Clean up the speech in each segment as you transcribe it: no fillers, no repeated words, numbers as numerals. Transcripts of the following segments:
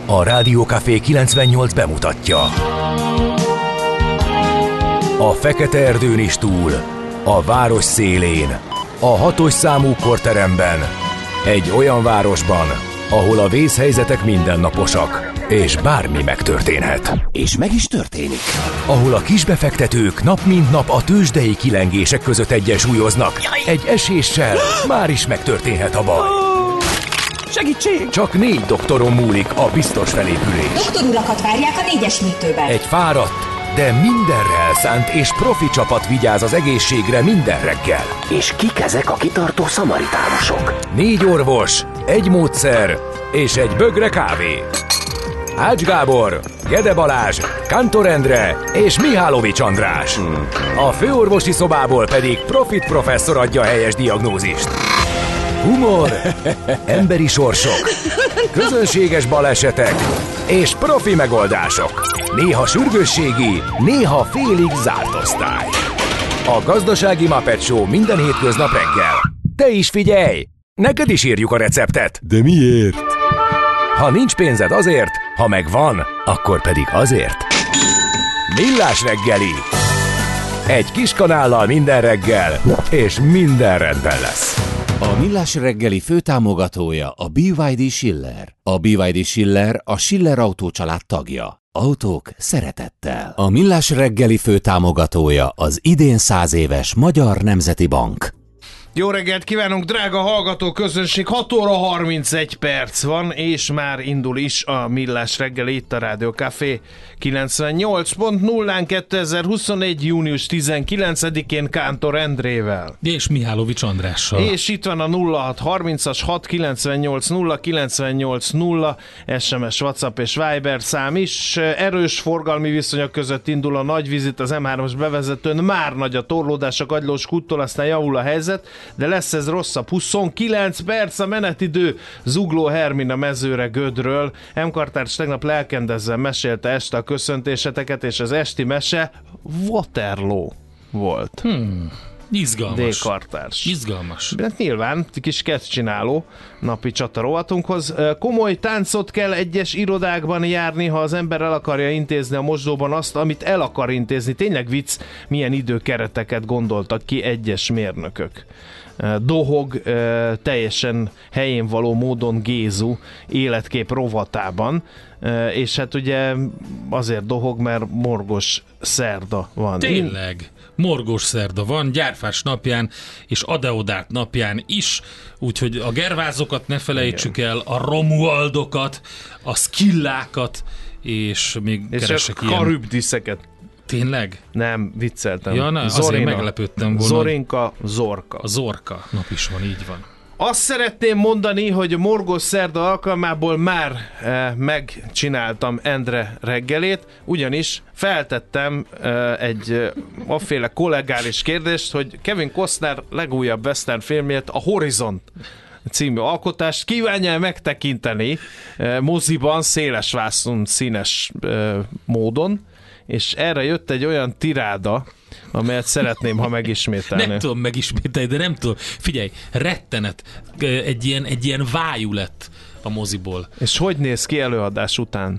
A Rádiókafé 98 bemutatja. A fekete erdőn is túl, a város szélén, a 6-os számú korteremben, egy olyan városban, ahol a vészhelyzetek mindennaposak, és bármi megtörténhet. És meg is történik. Ahol a kisbefektetők nap mint nap a tőzsdei kilengések között egyensúlyoznak. Egy eséssel már is megtörténhet a baj. Segítség! Csak 4 doktoron múlik a biztos felépülés. Doktorulakat várják a 4-es műtőben. Egy fáradt, de mindenre elszánt és profi csapat vigyáz az egészségre minden reggel. És kik ezek a kitartó szamaritánusok? 4 orvos, egy módszer és egy bögre kávé. Ács Gábor, Gede Balázs, Kántor Endre és Mihálovics András. A főorvosi szobából pedig Profit professzor adja a helyes diagnózist. Humor, emberi sorsok, közönséges balesetek és profi megoldások. Néha sürgősségi, néha félig zárt osztály. A Gazdasági Muppet Show minden hétköznap reggel. Te is figyelj! Neked is írjuk a receptet. De miért? Ha nincs pénzed azért, ha megvan, akkor pedig azért. Millás reggeli. Egy kis kanállal minden reggel, és minden rendben lesz. A Millás reggeli főtámogatója a BYD Schiller. A BYD Schiller a Schiller Autó család tagja. Autók szeretettel. A Millás reggeli főtámogatója az idén 100 éves Magyar Nemzeti Bank. Jó reggelt kívánunk, drága hallgató közönség! 6 óra 31 perc van, és már indul is a Millás reggeli itt a Rádiókafé 98.0-án 2021. június 19-én Kántor Endrével. És Mihálovics Andrással. És itt van a 0630-as 698 098 0 SMS, WhatsApp és Viber szám is. Erős forgalmi viszonyok között indul a nagy vizit az M3-as bevezetőn. Már nagy a torlódás a Kagylós kúttól, aztán javul a helyzet, de lesz ez rosszabb. 29 perc a menetidő. Zugló Hermina Mezőre Gödről. M-kartárs tegnap lelkendezzen mesélte este a köszöntéseteket, és az esti mese Waterloo volt. Izgalmas. D-kartárs. Izgalmas. Hát nyilván, kis kettcsináló napi csata rovatunkhoz. Komoly táncot kell egyes irodákban járni, ha az ember el akarja intézni a mosdóban azt, amit el akar intézni. Tényleg vicc, milyen időkereteket gondoltak ki egyes mérnökök. Dohog teljesen helyén való módon Gézu életkép rovatában, és hát ugye azért dohog, mert morgos szerda van. Tényleg, morgos szerda van, gyárfás napján és Adeodárt napján is, úgyhogy a gervázokat ne felejtsük el, a romualdokat, a skillákat, és még keresek ilyen... karübdiszeket. Tényleg? Nem, vicceltem. Ja, na, azért meglepődtem volna. Zorinka, Zorka. A Zorka nap is van, így van. Azt szeretném mondani, hogy a morgos szerda alkalmából már megcsináltam Endre reggelét, ugyanis feltettem egy afféle kollegális kérdést, hogy Kevin Costner legújabb western filmjét, a Horizont című alkotást kívánja megtekinteni moziban, szélesvászon, színes módon, és erre jött egy olyan tiráda, amelyet szeretném, ha megismételni. Nem tudom megismételni, de nem tudom. Figyelj, rettenet, egy ilyen vájú lett a moziból. És hogy néz ki előadás után?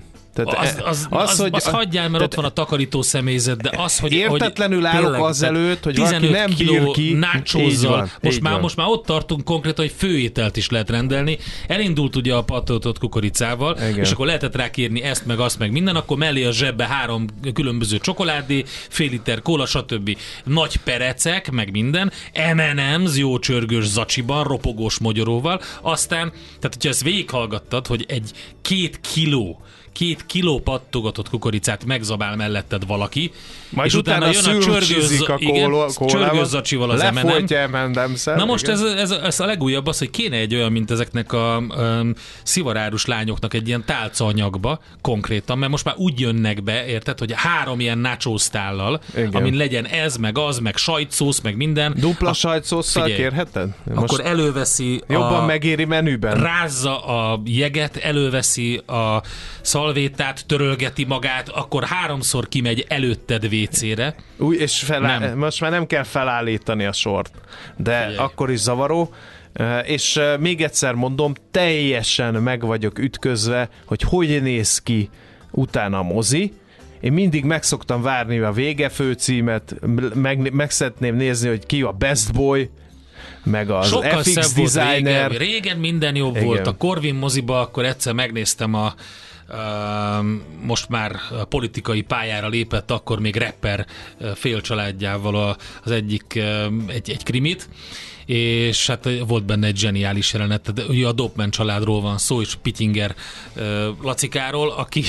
Az hagyjál, mert ott van a takarító személyzet, de az, hogy... Értetlenül állok azelőtt, hogy valaki nem bír ki. Nachózzal. Most már ott tartunk konkrétan, hogy főételt is lehet rendelni. Elindult ugye a patoltott kukoricával, igen. És akkor lehetett rá kérni ezt, meg azt, meg minden, akkor mellé a zsebbe 3 különböző csokoládé, fél liter kóla, stb. Nagy perecek, meg minden, M&M's jó csörgős zacsiban, ropogós mogyoróval. Aztán, tehát hogyha ezt végighallgattad, hogy egy 2 kiló pattogatott kukoricát megzabál melletted valaki, majd és utána jön a csörgős zacsival az M&M. Na most ez a legújabb az, hogy kéne egy olyan, mint ezeknek a szivarárus lányoknak egy ilyen tálcaanyagba konkrétan, mert most már úgy jönnek be, érted, hogy 3 ilyen nachos tállal, amin legyen ez, meg az, meg sajtszósz, meg minden. Dupla sajtszósszal kérheted? Akkor előveszi jobban megéri menüben. Rázza a jeget, előveszi a szalvétát, törölgeti magát, akkor 3-szor kimegy előtted WC-re. Új, és most már nem kell felállítani a sort. De akkor is zavaró. És még egyszer mondom, teljesen meg vagyok ütközve, hogy néz ki utána a mozi. Én mindig meg szoktam várni a vége főcímet, meg szeretném nézni, hogy ki a Best Boy, meg az sokkal FX designer. Régen minden jobb Igen. volt. A Corvin moziba akkor egyszer megnéztem most már politikai pályára lépett, akkor még rapper fél családjával az egyik egy krimit, és hát volt benne egy zseniális jelenet. Ugye a Dopman családról van szó, és Pittinger Lacikáról, aki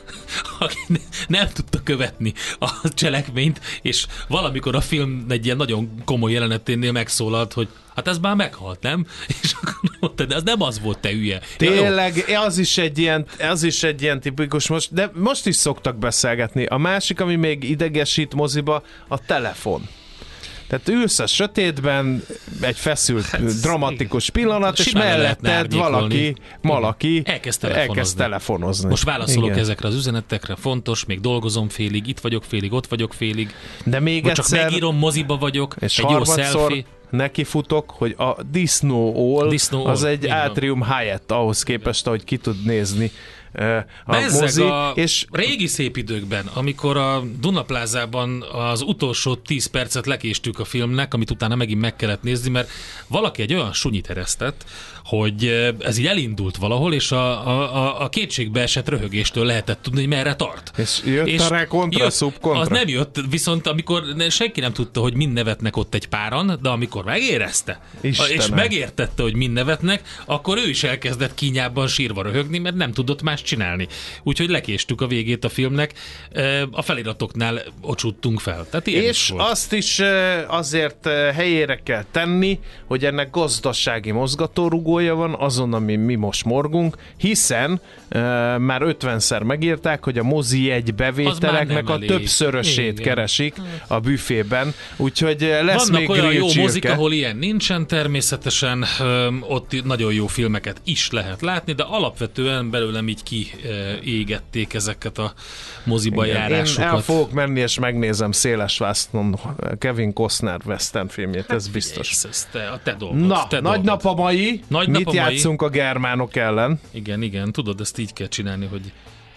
nem tudta követni a cselekményt, és valamikor a film egy ilyen nagyon komoly jeleneténél megszólalt, hogy hát ez már meghalt, nem? És akkor mondta, de az nem az volt, te hülye. Tényleg, az is egy ilyen tipikus, de most is szoktak beszélgetni. A másik, ami még idegesít moziba, a telefon. Tehát ülsz a sötétben, egy feszült, dramatikus pillanat, és melletted valaki elkezd telefonozni. Most válaszolok ezekre az üzenetekre, fontos, még dolgozom félig, itt vagyok félig, ott vagyok félig. De még egyszer, csak megírom, moziba vagyok, és egy jó selfie. Nekifutok, hogy a Disney az egy Atrium Hyatt ahhoz képest, ahogy ki tud nézni a mozi. És régi szép időkben, amikor a Dunaplázában az utolsó 10 percet lekéstük a filmnek, amit utána megint meg kellett nézni, mert valaki egy olyan sunyit eresztett, hogy ez így elindult valahol, és a kétségbe esett röhögéstől lehetett tudni, hogy merre tart. És jött rá kontra, szubkontra? Az nem jött, viszont amikor senki nem tudta, hogy mind nevetnek ott egy páran, de amikor megérezte, és megértette, hogy mind nevetnek, akkor ő is elkezdett kínjában sírva röhögni, mert nem tudott más csinálni. Úgyhogy lekéstük a végét a filmnek, a feliratoknál ocsúttunk fel. Tehát és azt is azért helyére kell tenni, hogy ennek gazdasági mozgatórugója van azon, ami mi most morgunk, hiszen már 50-szer megírták, hogy a mozi egy bevételeknek a többszörösét keresik a büfében, úgyhogy lesz vannak még olyan jó mozik, ahol ilyen nincsen, természetesen ott nagyon jó filmeket is lehet látni, de alapvetően belőlem így kiégették ezeket a moziba járásokat. Én el fogok menni, és megnézem Szélesvásznon Kevin Costner western filmjét, ez biztos. A te dolgod. Na, nagy nap a mai. Mit játszunk a germánok ellen? Igen, tudod, ezt így kell csinálni, hogy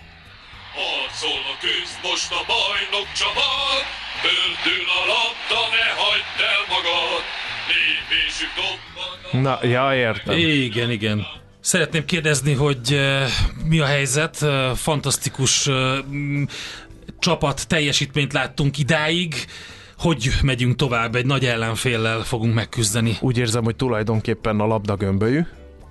harcolva küzd most a bajnok csapat, pördül a labda, ne hagyd el magad, lépésük dobban. Na, ja, értem. Igen. Szeretném kérdezni, hogy mi a helyzet? Fantasztikus csapat teljesítményt láttunk idáig. Hogy megyünk tovább? Egy nagy ellenféllel fogunk megküzdeni. Úgy érzem, hogy tulajdonképpen a labda gömbölyű.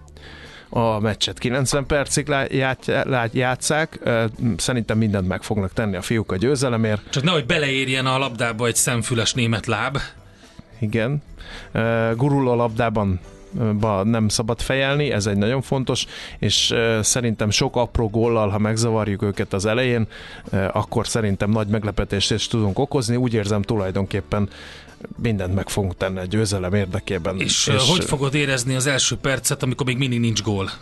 A meccset 90 percig játsszák. Szerintem mindent meg fognak tenni a fiúk a győzelemért. Csak nehogy beleérjen a labdába egy szemfüles német láb. Igen. Gurul a labdában nem szabad fejelni, ez egy nagyon fontos, és szerintem sok apró góllal, ha megzavarjuk őket az elején, akkor szerintem nagy meglepetést is tudunk okozni. Úgy érzem, tulajdonképpen mindent meg fogunk tenni a győzelem érdekében. És hogy fogod érezni az első percet, amikor még mindig nincs gól?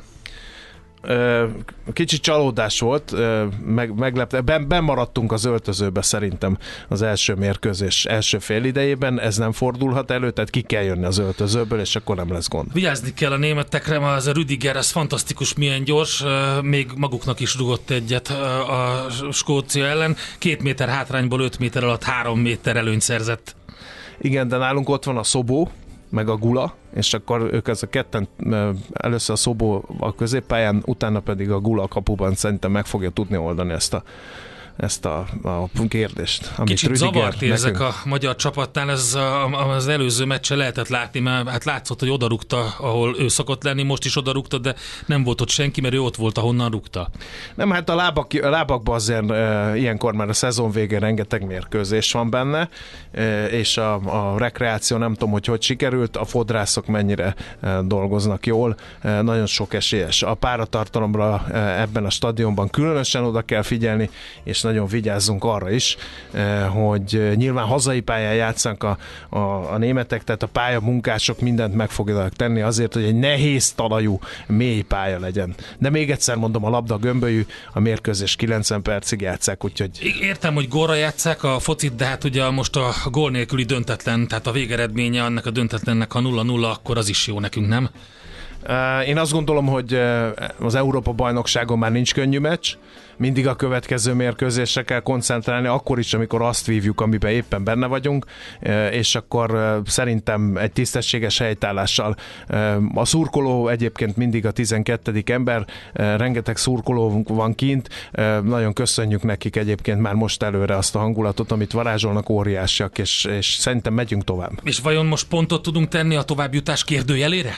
Kicsit csalódás volt, meglepte. Bemaradtunk az öltözőbe szerintem az első mérkőzés első fél idejében, ez nem fordulhat elő, tehát ki kell jönni az öltözőből, és akkor nem lesz gond. Vigyázni kell a németekre, mert az a Rüdiger, az fantasztikus, milyen gyors, még maguknak is rugott egyet a Skócia ellen, 2 méter hátrányból 5 méter alatt 3 méter előnyt szerzett. Igen, de nálunk ott van a Szobó, meg a Gula, és akkor ők ez a ketten, először a Szobó a középpályán, utána pedig a Gula a kapuban szerintem meg fogja tudni oldani ezt a kérdést. Kicsit zavart érzek a magyar csapatnál, ez az előző meccse lehetett látni, mert hát látszott, hogy odarúgta, ahol ő szokott lenni, most is odarúgta, de nem volt ott senki, mert ő ott volt, ahonnan rúgta. Nem, hát a lábakban azért ilyenkor már a szezon végén rengeteg mérkőzés van benne, és a rekreáció nem tudom, hogy sikerült, a fodrászok mennyire dolgoznak jól, nagyon sok esélyes. A páratartalomra ebben a stadionban különösen oda kell figyelni, és nagyon vigyázzunk arra is, hogy nyilván hazai pályán játszanak a németek, tehát a pályamunkások mindent meg fogják tenni azért, hogy egy nehéz talajú, mély pálya legyen. De még egyszer mondom, a labda gömbölyű, a mérkőzés 90 percig játsszák, úgyhogy... Értem, hogy gólra játsszák a focit, de hát ugye most a gól nélküli döntetlen, tehát a végeredménye annak a döntetlennek, ha 0-0, akkor az is jó nekünk, nem? Én azt gondolom, hogy az Európa-bajnokságon már nincs könnyű meccs, mindig a következő mérkőzésre kell koncentrálni, akkor is, amikor azt vívjuk, amiben éppen benne vagyunk, és akkor szerintem egy tisztességes helytállással. A szurkoló egyébként mindig a 12. ember, rengeteg szurkoló van kint, nagyon köszönjük nekik egyébként már most előre azt a hangulatot, amit varázsolnak, óriásiak, és szerintem megyünk tovább. És vajon most pontot tudunk tenni a továbbjutás kérdőjelére?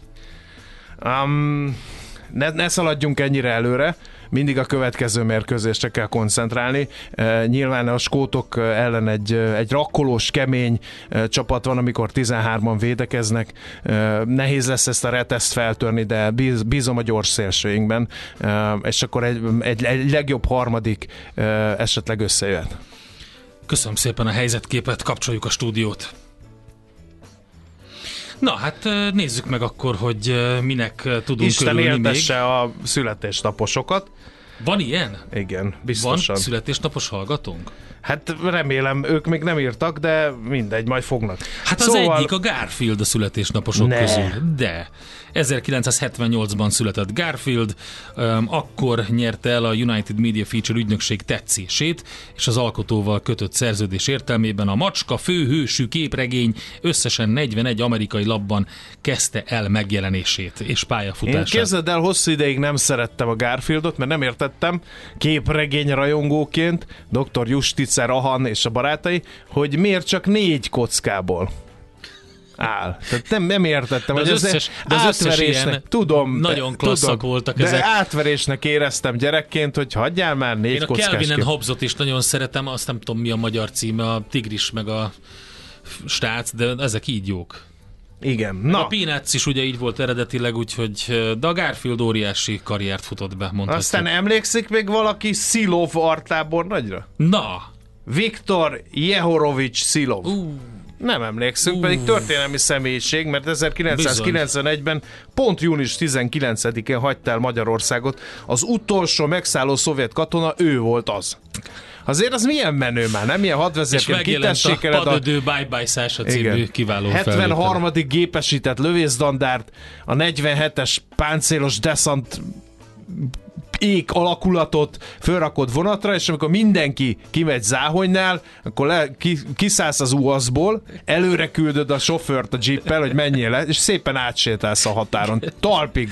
Ne szaladjunk ennyire előre, mindig a következő mérkőzésre kell koncentrálni. Nyilván a skótok ellen egy rakkolós, kemény csapat van, amikor 13-an védekeznek. Nehéz lesz ezt a reteszt feltörni, de bízom a gyors szélsőinkben, és akkor egy legjobb harmadik esetleg összejöhet. Köszönöm szépen a helyzetképet, kapcsoljuk a stúdiót. Na, hát nézzük meg akkor, hogy minek tudunk Isten körülni még. Isten éltesse a születésnaposokat. Van ilyen? Igen, biztosan. Van születésnapos hallgatónk? Hát remélem, ők még nem írtak, de mindegy, majd fognak. Hát az egyik a Garfield a születésnaposok közül. De 1978-ban született Garfield, akkor nyerte el a United Media Feature ügynökség tetszését, és az alkotóval kötött szerződés értelmében a Macska főhősű képregény összesen 41 amerikai lapban kezdte el megjelenését és pályafutását. Én képzeld el, hosszú ideig nem szerettem a Garfieldot, mert nem értettem képregény rajongóként, Dr. Justicer, Ahan és a barátai, hogy miért csak 4 kockából áll. Tehát nem értettem, de hogy az átverésnek, tudom, nagyon klasszak voltak ezek. De átverésnek éreztem gyerekként, hogy hagyjál már 4 kockás. Én a Calvin and Hobbes-ot is nagyon szeretem, azt nem tudom mi a magyar címe, a Tigris meg a Stác, de ezek így jók. Igen. Na. A Peanuts is ugye így volt eredetileg, úgyhogy de a Garfield óriási karriert futott be, mondhatjuk. Aztán emlékszik még valaki Szilov Artábor nagyra? Na! Viktor Jehorovics Szilov. Nem emlékszünk, pedig történelmi személyiség, mert 1991-ben pont június 19-én hagyta el Magyarországot. Az utolsó megszálló szovjet katona, ő volt az. Azért az milyen menő már, nem? Milyen hadvezérként kitessékeled a Padödő Bye-Bye Szása című kiváló 73. gépesített lövészdandárt, a 47-es páncélos deszant ég alakulatot fölrakod vonatra, és amikor mindenki kimegy Záhonynál, akkor kiszállsz az UAZ-ból, előre küldöd a sofőrt a jeeppel, hogy menjél le, és szépen átsétálsz a határon. Talpig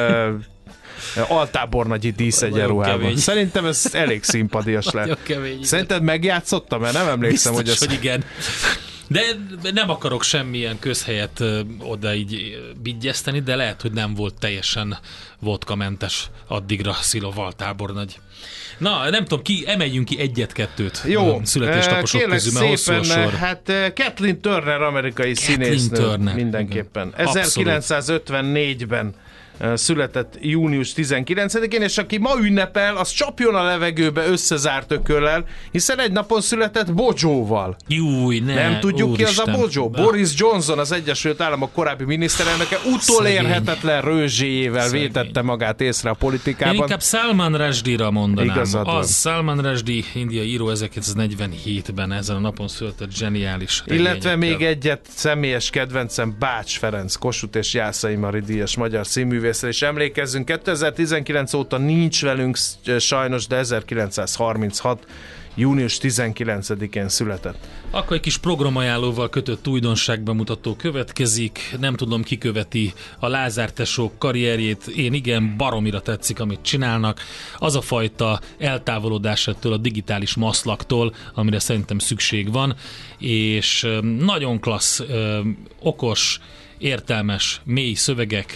altábornagyi díszegyenruhában. Szerintem ez elég szimpadias lett. Szerinted megjátszottam? Mert nem emlékszem, biztos, hogy igen. De nem akarok semmilyen közhelyet oda így bigyeszteni, de lehet, hogy nem volt teljesen vodkamentes addigra Szilov altábornagy. Na, nem tudom, emeljünk ki egyet-kettőt. Jó, születésnaposok közül, mert hosszú a sor. Hát Kathleen Turner, amerikai színésznő mindenképpen. Igen. 1954-ben született június 19-én, és aki ma ünnepel, az csapjon a levegőbe összezárt ököllel, hiszen egy napon született Bojóval. Júj, nem tudjuk Úristen. Ki az a Bojo? Boris Johnson, az Egyesült Államok korábbi miniszterelnöke, utolérhetetlen rőzséjével vétette magát észre a politikában. Én inkább Salman Rushdie-ra mondanám. Igazad van. Az Salman Rushdie, indiai író, 1947-ben ezen a napon született zseniális regényekkel. Illetve még egyet személyes kedvencem, Bács Ferenc, Kossuth és Jászai Mari díjas magyar színművész, és emlékezzünk, 2019 óta nincs velünk sajnos, de 1936. június 19-én született. Akkor egy kis programajánlóval kötött újdonságbemutató következik. Nem tudom, ki követi a Lázár tesók karrierjét. Én igen, baromira tetszik, amit csinálnak. Az a fajta eltávolodás ettől a digitális maszlaktól, amire szerintem szükség van, és nagyon klassz, okos, értelmes, mély szövegek,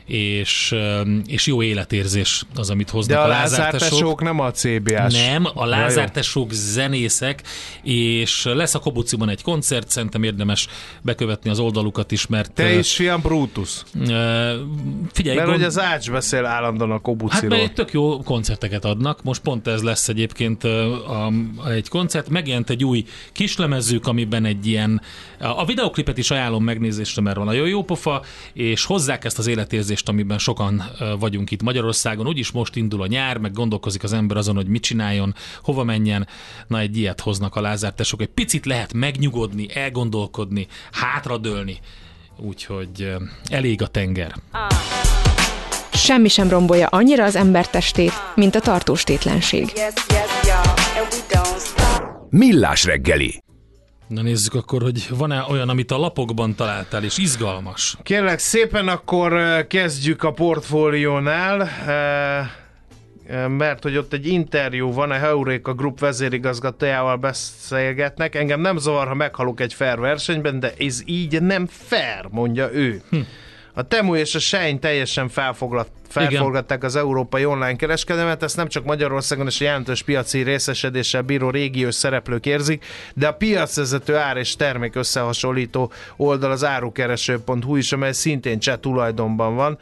és jó életérzés az, amit hoznak de a Lázár tesók nem a CBA-s. Nem, a Lázár tesók zenészek, és lesz a Kobuciban egy koncert, szerintem érdemes bekövetni az oldalukat is, mert... Te is, fiam, Brutus. Figyelj, mert hogy az Ács beszél állandóan a Kobuciról. Hát mert tök jó koncerteket adnak, most pont ez lesz egyébként egy koncert, megjelent egy új kislemezük, amiben egy ilyen, a videoklipet is ajánlom megnézésre, mert van nagyon jó pofa, és hozzák ezt az életérzést, amiben sokan vagyunk itt Magyarországon, úgyis most indul a nyár, meg gondolkozik az ember azon, hogy mit csináljon, hova menjen, na egy ilyet hoznak a Lázár tesók, egy picit lehet megnyugodni, elgondolkodni, hátradőlni, úgyhogy elég a tenger. Semmi sem rombolja annyira az ember testét, mint a tartós tétlenség. Millás reggeli. Na nézzük akkor, hogy van-e olyan, amit a lapokban találtál, és izgalmas? Kérlek szépen, akkor kezdjük a portfóliónál, mert hogy ott egy interjú van, a Heuréka Group vezérigazgatójával beszélgetnek. Engem nem zavar, ha meghalok egy fair versenyben, de ez így nem fair, mondja ő. A Temu és a Shein teljesen felforgatták az európai online kereskedelmet, ezt nem csak Magyarországon és a jelentős piaci részesedéssel bíró régiós szereplők érzik, de a piacvezető ár és termék összehasonlító oldal az árukereső.hu is, amely szintén cseh tulajdonban van,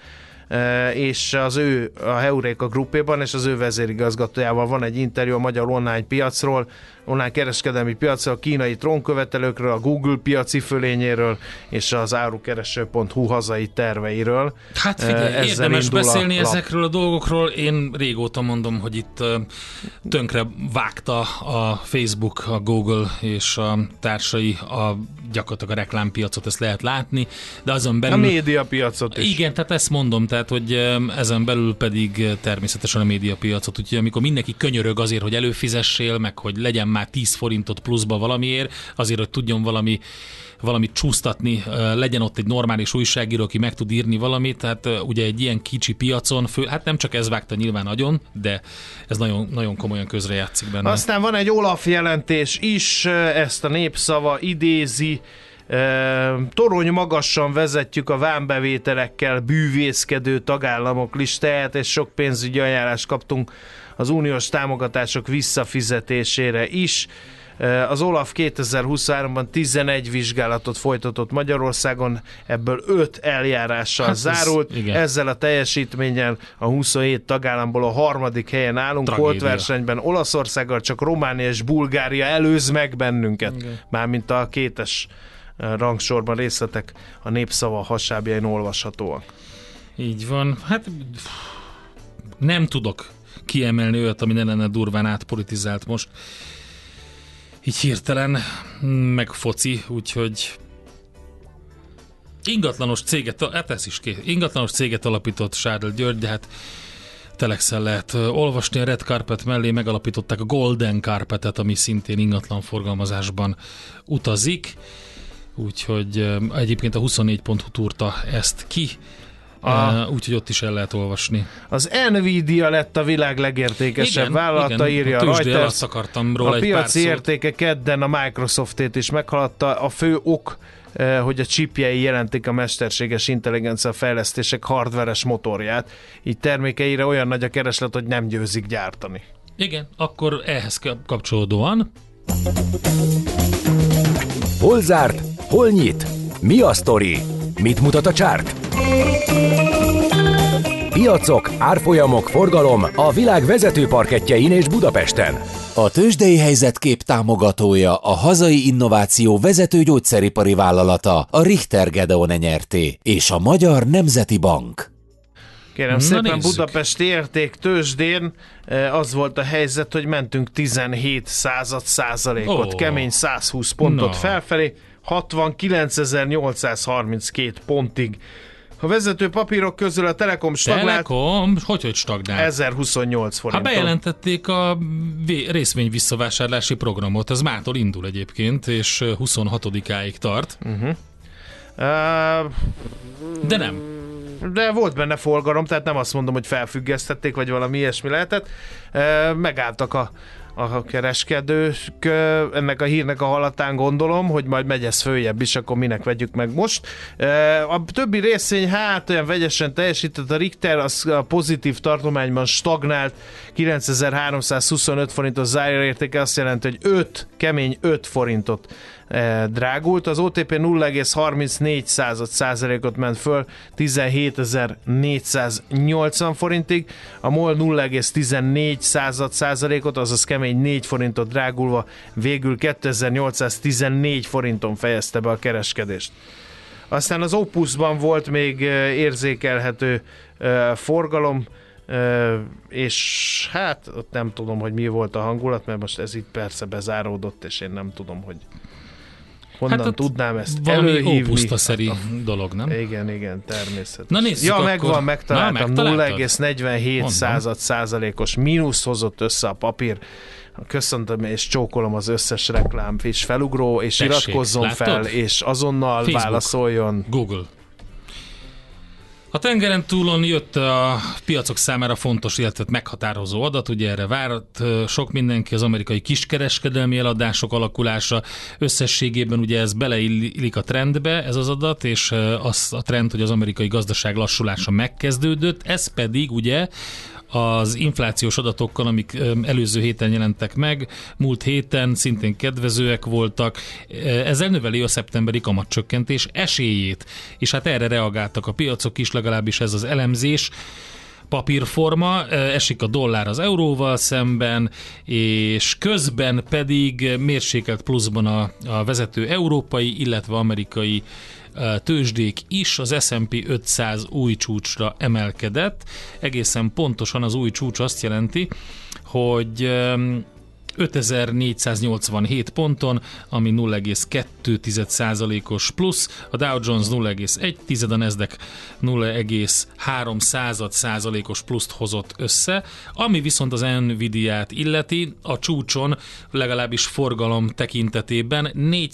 és a Heuréka Groupéban és az ő vezérigazgatójával van egy interjú a magyar online piacról, online kereskedelmi piacról, a kínai trónkövetelőkről, a Google piaci fölényéről és az árukereső.hu hazai terveiről. Hát figyelj, érdemes beszélni ezekről a dolgokról. Én régóta mondom, hogy itt tönkre vágta a Facebook, a Google és a társai gyakorlatilag a reklámpiacot, ezt lehet látni, de azon belül... A médiapiacot is. Igen, tehát ezt mondom, tehát hogy ezen belül pedig természetesen a médiapiacot, úgyhogy amikor mindenki könyörög azért, hogy előfizessél, meg hogy legyen már 10 forintot pluszba valamiért, azért, hogy tudjon valamit csúsztatni, legyen ott egy normális újságíró, aki meg tud írni valamit, tehát ugye egy ilyen kicsi piacon, hát nem csak ez vágta nyilván nagyon, de ez nagyon, nagyon komolyan közrejátszik benne. Aztán van egy Olaf jelentés is, ezt a Népszava idézi, torony magasan vezetjük a vámbevételekkel bűvészkedő tagállamok listáját, és sok pénzügyi ajánlást kaptunk az uniós támogatások visszafizetésére is. Az Olaf 2023-ban 11 vizsgálatot folytatott Magyarországon, ebből 5 eljárással zárult. Ezzel a teljesítménnyel a 27 tagállamból a 3. helyen állunk. Holtversenyben Olaszországgal csak Románia és Bulgária előz meg bennünket. Mármint a 2-es rangsorban, részletek a Népszava hasábjain olvashatóak. Így van. Hát nem tudok kiemelni olyat, ami ne lenne durván átpolitizált most. Így hirtelen, meg foci, úgyhogy ingatlanos céget alapított Sádl György, de hát Telexen lehet olvasni, a Red Carpet mellé megalapították a Golden Carpetet, ami szintén ingatlan forgalmazásban utazik, úgyhogy egyébként a 24.hu túrta ezt ki, úgyhogy ott is el lehet olvasni. Az Nvidia lett a világ legértékesebb vállalata, írja a Reuters. A piaci értéke kedden a Microsoftét is meghaladta. A fő ok, hogy a chipjei jelentik a mesterséges intelligencia fejlesztések hardveres motorját. Így termékeire olyan nagy a kereslet, hogy nem győzik gyártani. Igen, akkor ehhez kapcsolódóan. Hol zárt? Hol nyit? Mi a sztori? Mit mutat a csárt? Piacok, árfolyamok, forgalom a világ vezető parkettjein és Budapesten. A tőzsdei helyzetkép támogatója a hazai innováció vezető gyógyszeripari vállalata, a Richter Gedeon nyerté, és a Magyar Nemzeti Bank. Kérem szépen, Budapesti érték tőzsdén az volt a helyzet, hogy mentünk 17 százalékot, kemény 120 pontot felfelé, 69.832 pontig. A vezető papírok közül a Telekom stagnált. Hogy stagnált? 1028 forinton. Bejelentették a részvény visszavásárlási programot, ez mától indul egyébként, és 26-áig tart. De nem. De volt benne forgalom, tehát nem azt mondom, hogy felfüggesztették, vagy valami ilyesmi lehetett. Megálltak a kereskedők ennek a hírnek a hallatán, gondolom, hogy majd megy ez följebb is, akkor minek vegyük meg most. A többi részvény hát olyan vegyesen teljesített, a Richter az a pozitív tartományban stagnált, 9325 forintos zárértéke, azt jelenti, hogy kemény 5 forintot drágult. Az OTP 0,34%-ot ment föl 17.480 forintig, a MOL 0,14%-ot, azaz kemény 4 forintot drágulva végül 2814 forinton fejezte be a kereskedést. Aztán az Opusban volt még érzékelhető forgalom, és hát ott nem tudom, hogy mi volt a hangulat, mert most ez itt persze bezáródott, és én nem tudom, hogy honnan hát tudnám ezt előhívni. Opuszta-szeri dolog, nem? Igen, természetesen. Na nézzük akkor. Megtaláltam, 0,47%-os mínusz hozott össze a papír. Köszöntöm és csókolom az összes reklámfis felugró, és iratkozzon fel, és azonnal Facebook, válaszoljon. Google. A tengeren túlon jött a piacok számára fontos, illetve meghatározó adat, ugye erre várt sok mindenki, az amerikai kiskereskedelmi eladások alakulása, összességében ugye ez beleillik a trendbe, ez az adat, és az a trend, hogy az amerikai gazdaság lassulása megkezdődött, ez pedig ugye az inflációs adatokkal, amik előző héten jelentek meg, múlt héten szintén kedvezőek voltak. Ezzel növeli a szeptemberi kamatcsökkentés esélyét, és hát erre reagáltak a piacok is, legalábbis ez az elemzés. Papírforma, esik a dollár az euróval szemben, és közben pedig mérsékelt pluszban a vezető európai, illetve amerikai tőzsdék is, az S&P 500 új csúcsra emelkedett. Egészen pontosan az új csúcs azt jelenti, hogy 5487 ponton, ami 0,2%-os plusz, a Dow Jones 0,1, a Nasdaq 0,3%-os pluszt hozott össze, ami viszont az Nvidia-t illeti, a csúcson legalábbis forgalom tekintetében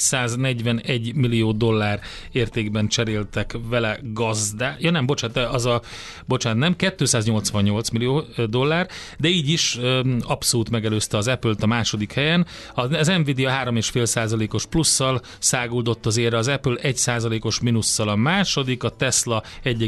441 millió dollár értékben cseréltek vele gazdát, nem, 288 millió dollár, de így is abszolút megelőzte az Apple-t a második helyen. Az Nvidia 3,5%-os plusszal száguldott az érre, az Apple 1%-os mínusszal a második, a Tesla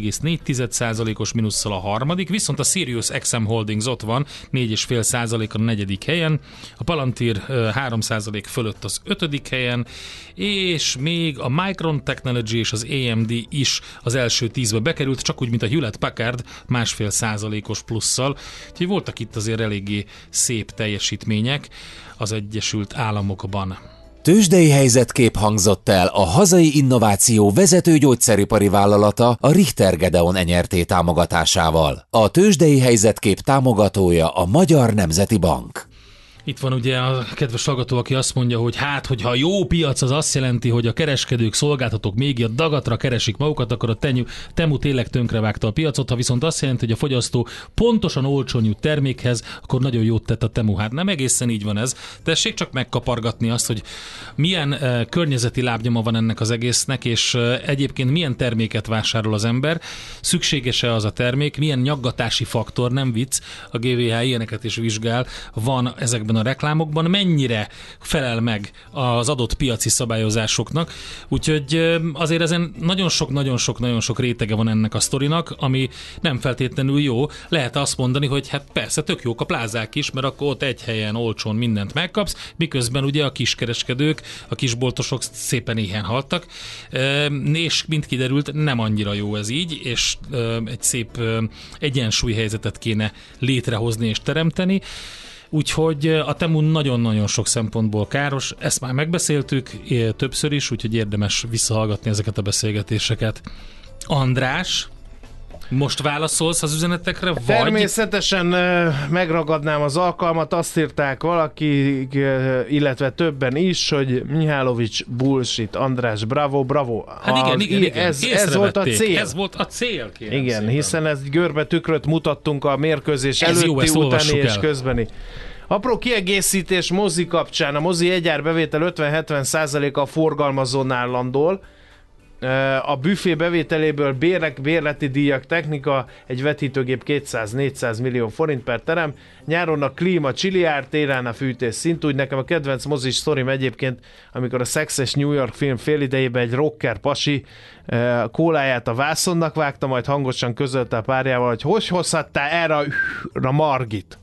1,4%-os mínusszal a harmadik, viszont a Sirius XM Holdings ott van 4,5%-on a negyedik helyen, a Palantir 3% fölött az ötödik helyen, és még a Micron Technology és az AMD is az első 10-be bekerült, csak úgy, mint a Hewlett Packard 1,5%-os plusszal. Úgyhogy voltak itt azért eléggé szép teljesítmények az Egyesült Államokban. Tőzsdei helyzetkép hangzott el a hazai innováció vezető gyógyszeripari vállalata, a Richter Gedeon Enyerté támogatásával. A tőzsdei helyzetkép támogatója a Magyar Nemzeti Bank. Itt van ugye a kedves hallgató, aki azt mondja, hogy hogyha jó piac, az azt jelenti, hogy a kereskedők, szolgáltatók még a dagatra keresik magukat, akkor a Temu tényleg tönkrevágta a piacot, ha viszont azt jelenti, hogy a fogyasztó pontosan olcsón jut termékhez, akkor nagyon jót tett a Temu. Hát nem egészen így van ez. Tessék csak megkapargatni azt, hogy milyen környezeti lábnyoma van ennek az egésznek, és egyébként milyen terméket vásárol az ember, szükséges-e az a termék, milyen nyaggatási faktor, nem vicc, a GVH ilyeneket is vizsgál, van ezekben a reklámokban, mennyire felel meg az adott piaci szabályozásoknak. Úgyhogy azért ezen nagyon sok rétege van ennek a sztorinak, ami nem feltétlenül jó. Lehet azt mondani, hogy hát persze tök jók a plázák is, mert akkor ott egy helyen olcsón mindent megkapsz, miközben ugye a kiskereskedők, a kisboltosok szépen éhen haltak, és mint kiderült, nem annyira jó ez így, és egy szép egyensúlyhelyzetet kéne létrehozni és teremteni. Úgyhogy a Temu nagyon-nagyon sok szempontból káros, ezt már megbeszéltük többször is, úgyhogy érdemes visszahallgatni ezeket a beszélgetéseket. András, most válaszolsz az üzenetekre, vagy? Természetesen megragadnám az alkalmat, azt írták valaki, illetve többen is, hogy Mihálovics bullshit, András, bravo. Hát igen. Ez volt a cél. Ez volt a cél, kérem. Igen, szépen. Hiszen egy görbe tükröt mutattunk a mérkőzés előtti, utáni és közbeni. Apró kiegészítés mozi kapcsán. A mozi egyárbevétel 50-70%-a a forgalmazónál landol. a büfé bevételéből bérek, bérleti díjak, technika, egy vetítőgép 200-400 millió forint per terem, nyáron a klíma csiliárd, télen a fűtés szint. Úgy nekem a kedvenc mozis sztorim egyébként, amikor a Szexes New York film félidejében egy rocker pasi kóláját a vászonnak vágta, majd hangosan közölte a párjával, hogy hozhattál erre a Margit.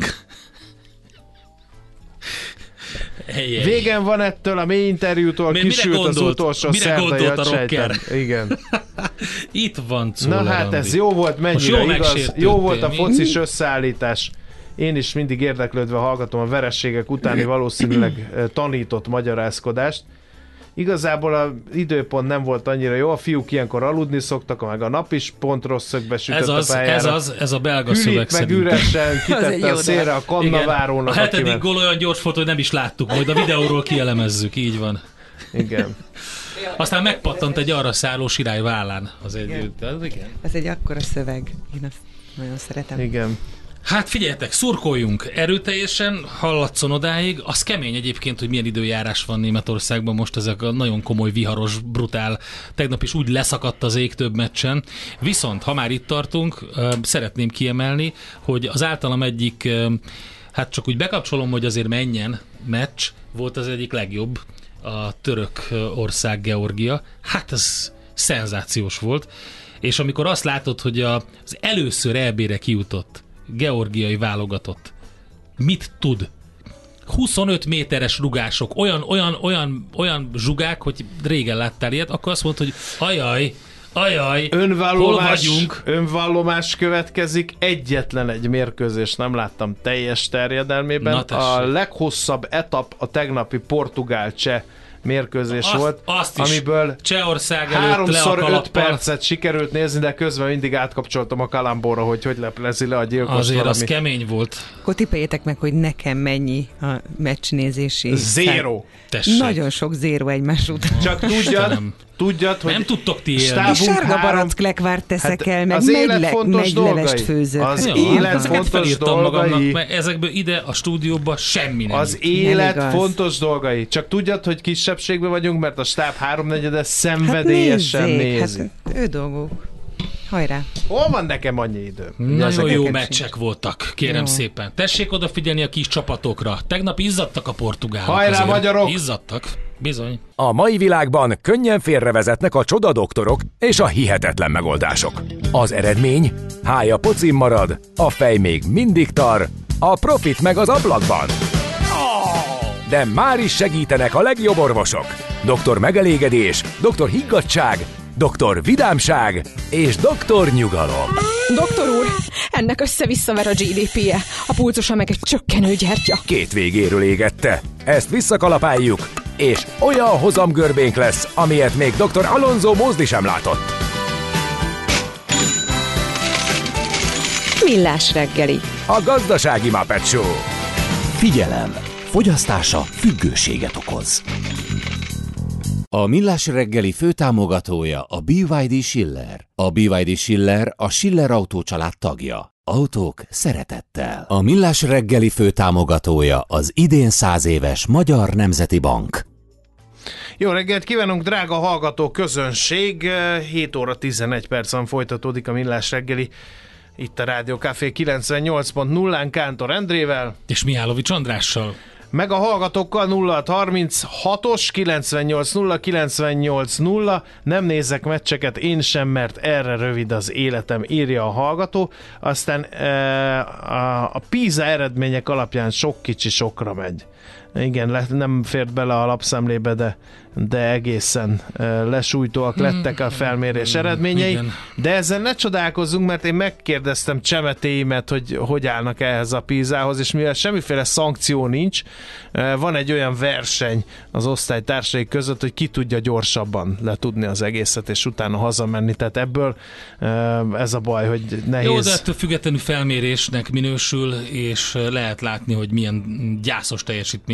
Végen van ettől a mély interjútól, kisült az utolsó szerdai agysejtem. Igen. Itt van Czoller. Na hát ez jó volt, mennyire igaz. Jó volt a focis összeállítás. Én is mindig érdeklődve hallgatom a vereségek utáni valószínűleg tanított magyarázkodást. Igazából az időpont nem volt annyira jó, a fiúk ilyenkor aludni szoktak, meg a nap is pont rossz szögbe sütött a pályára. Ez a belga szöveg meg üresen kitette a szélre a kannavárónak. A 7. gól olyan gyors volt, hogy nem is láttuk, majd a videóról kielemezzük, így van. Igen. Aztán megpattant egy arra szálló sirály vállán. Igen. Ez egy akkora szöveg. Én azt nagyon szeretem. Igen. Hát figyeljetek, szurkoljunk erőteljesen, hallatszon odáig. Az kemény egyébként, hogy milyen időjárás van Németországban most, ezek a nagyon komoly, viharos, brutál. Tegnap is úgy leszakadt az ég több meccsen. Viszont, ha már itt tartunk, szeretném kiemelni, hogy az általam egyik, hát csak úgy bekapcsolom, hogy azért menjen meccs, volt az egyik legjobb, a Törökország Georgia. Hát ez szenzációs volt. És amikor azt látod, hogy az először EB-re kijutott georgiai válogatott mit tud? 25 méteres rugások, olyan zsugák, hogy régen láttál ilyet, akkor azt mondta, hogy ajaj, hol vagyunk? Önvallomás következik, egyetlen egy mérkőzést nem láttam teljes terjedelmében. A leghosszabb etap a tegnapi portugál-cseh mérkőzés volt, amiből Csehország előtt 3x5 percet sikerült nézni, de közben mindig átkapcsoltam a kalambóra, hogy leplezi le a gyilkos. Azért valami. Az kemény volt. Akkor tippeljétek meg, hogy nekem mennyi a meccsnézési. 0. Nagyon sok 0 egymás után. Csak tudjad, hogy nem tudtok ti élni. Sárga baracklekvárt teszek el, meg megylevest főzök. Az élet fontos dolgai. Mert ezekből ide a stúdióba semmi nem. Az élet fontos dolgai. Csak tudjad, hogy kisebbségben vagyunk, mert a stáb 3/4 szenvedélyesen nézi. Hát ő dolgok. Hajrá! Hol van nekem annyi idő? Nagyon jó meccsek voltak, kérem szépen. Tessék odafigyelni a kis csapatokra. Tegnap izzadtak a portugálok. Hajrá, magyarok! Izzadtak. Bizony. A mai világban könnyen félrevezetnek a csodadoktorok és a hihetetlen megoldások. Az eredmény? Hája pocim marad, a fej még mindig tar, a profit meg az ablakban. De már is segítenek a legjobb orvosok. Doktor megelégedés, doktor higgadtság, doktor vidámság és doktor nyugalom. Doktor úr, ennek össze-visszaver a GDP-je, a pulcosa meg egy csökkenő gyertya. Két végéről égette. Ezt visszakalapáljuk, és olyan hozamgörbénk lesz, amilyet még dr. Alonso Mózdi sem látott. Millás reggeli. A gazdasági Muppet Show. Figyelem! Fogyasztása függőséget okoz. A Millás reggeli főtámogatója a BYD Schiller. A BYD Schiller a Schiller Autó család tagja. Autók szeretettel. A Millás reggeli főtámogatója az idén 100 éves Magyar Nemzeti Bank. Jó reggelt kívánunk, drága hallgató közönség! 7 óra 11 percen folytatódik a Millás reggeli. Itt a Rádió Café 98.0-án Kántor Endrével. És Mihálovics Andrással. Meg a hallgatókkal 0636-os 980980. Nem nézek meccseket én sem, mert erre rövid az életem, írja a hallgató. Aztán a PISA eredmények alapján sok kicsi sokra megy. Igen, nem fért bele a lapszemlébe, de egészen lesújtóak lettek a felmérés eredményei. Igen. De ezzel ne csodálkozzunk, mert én megkérdeztem csemetéimet, hogy állnak ehhez a PISA-hoz, és mivel semmiféle szankció nincs, van egy olyan verseny az osztálytársai között, hogy ki tudja gyorsabban letudni az egészet, és utána hazamenni. Tehát ebből ez a baj, hogy nehéz. Jó, de ettől függetlenül felmérésnek minősül, és lehet látni, hogy milyen gyászos teljesítmény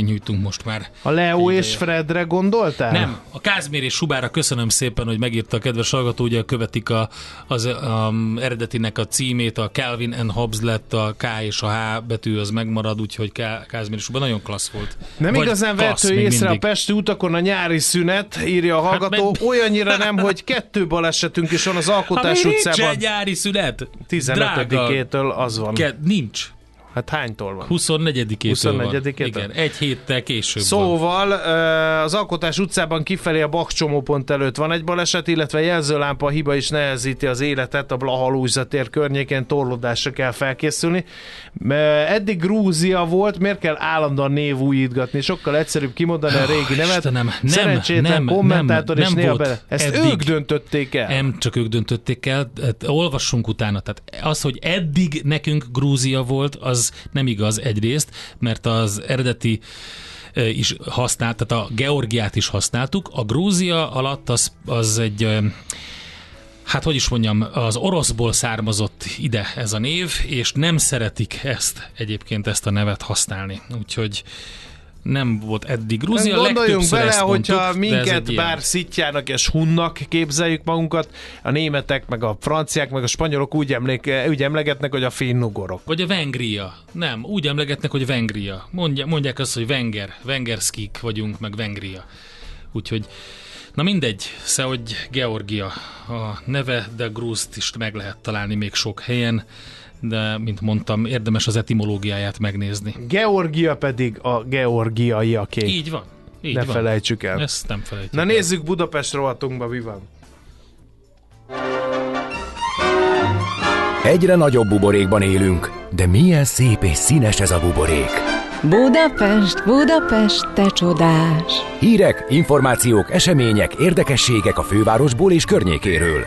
nyújtunk most már. A Leo és Fredre gondoltál? Nem, a Kázmér és Subára köszönöm szépen, hogy megírta a kedves hallgató, ugye követik az eredetinek a címét, a Calvin and Hobbes lett, a K és a H betű az megmarad, úgyhogy Kázmér és Subá nagyon klassz volt. Nem vagy igazán vehető észre a pesti utakon a nyári szünet, írja a hallgató, olyannyira nem, hogy 2 balesetünk is van az Alkotás utcában. Nincs nyári szünet. 15-től az van. Nincs. Hát hánytól van? 24-től van. Igen, egy héttel később Szóval az Alkotás utcában kifelé a Bach csomópont előtt van egy baleset, illetve jelzőlámpa hiba is nehezíti az életet a Blaha Lujza tér környékén, torlódásra kell felkészülni. Eddig Grúzia volt, miért kell állandóan névújítgatni? Sokkal egyszerűbb kimondani a régi nevet. Istenem, szerencsétlen kommentátor és néha bele. Ezt eddig, ők döntötték el. Nem csak ők döntötték el, olvassunk utána. Tehát az, hogy eddig nekünk Grúzia volt, az nem igaz egyrészt, mert az eredeti is használt, tehát a Georgiát is használtuk. A Grúzia alatt az egy, hát hogy is mondjam, az oroszból származott ide ez a név, és nem szeretik egyébként ezt a nevet használni. Úgyhogy nem volt eddig Grúzia. Gondoljunk bele, hogyha minket bár szitjának és hunnak képzeljük magunkat, a németek, meg a franciák, meg a spanyolok úgy emlegetnek, hogy a finnugorok. Vagy a Vengria. Nem, úgy emlegetnek, hogy Vengria. Mondják azt, hogy Vengerskik vagyunk, meg Vengria. Úgyhogy, na mindegy, hogy Georgia a neve, de Grúzt is meg lehet találni még sok helyen, de, mint mondtam, érdemes az etimológiáját megnézni. Georgia pedig a georgiaiaké. Így van. Ne felejtsük el. Ezt nem felejtjük el. Na nézzük Budapest rovatunkba, mi van. Egyre nagyobb buborékban élünk, de milyen szép és színes ez a buborék. Budapest, Budapest, te csodás! Hírek, információk, események, érdekességek a fővárosból és környékéről.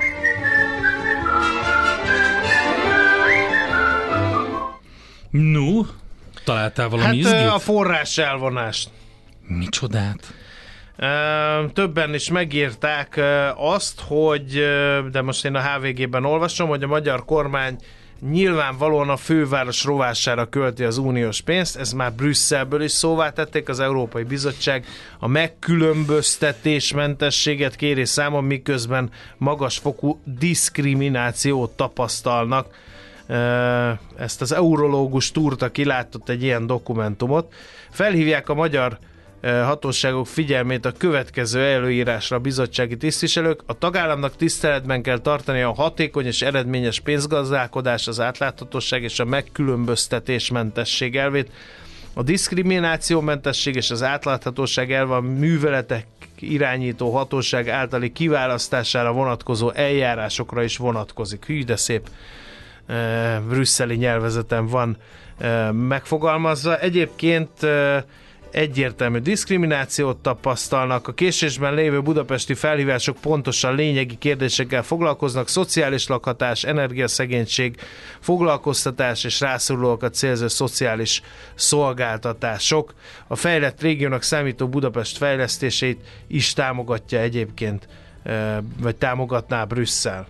No, találtál valami izgét? A forrás elvonást. Micsodát? Többen is megírták azt, hogy, de most én a HVG-ben olvasom, hogy a magyar kormány nyilvánvalóan a főváros rovására költi az uniós pénzt, ez már Brüsszelből is szóvá tették, az Európai Bizottság a megkülönböztetésmentességet kéri számon, miközben magasfokú diszkriminációt tapasztalnak. Ezt az eurológus Turta kilátott egy ilyen dokumentumot. Felhívják a magyar hatóságok figyelmét a következő előírásra a bizottsági tisztviselők. A tagállamnak tiszteletben kell tartani a hatékony és eredményes pénzgazdálkodás, az átláthatóság és a megkülönböztetésmentesség elvét. A diszkriminációmentesség és az átláthatóság elve a műveletek irányító hatóság általi kiválasztására vonatkozó eljárásokra is vonatkozik. Hű, de szép brüsszeli nyelvezeten van megfogalmazva. Egyébként egyértelmű diszkriminációt tapasztalnak. A késésben lévő budapesti felhívások pontosan lényegi kérdésekkel foglalkoznak: szociális lakhatás, energiaszegénység, foglalkoztatás és rászorulókat célzó szociális szolgáltatások. A fejlett régiónak számító Budapest fejlesztését is támogatja egyébként, vagy támogatná Brüsszel.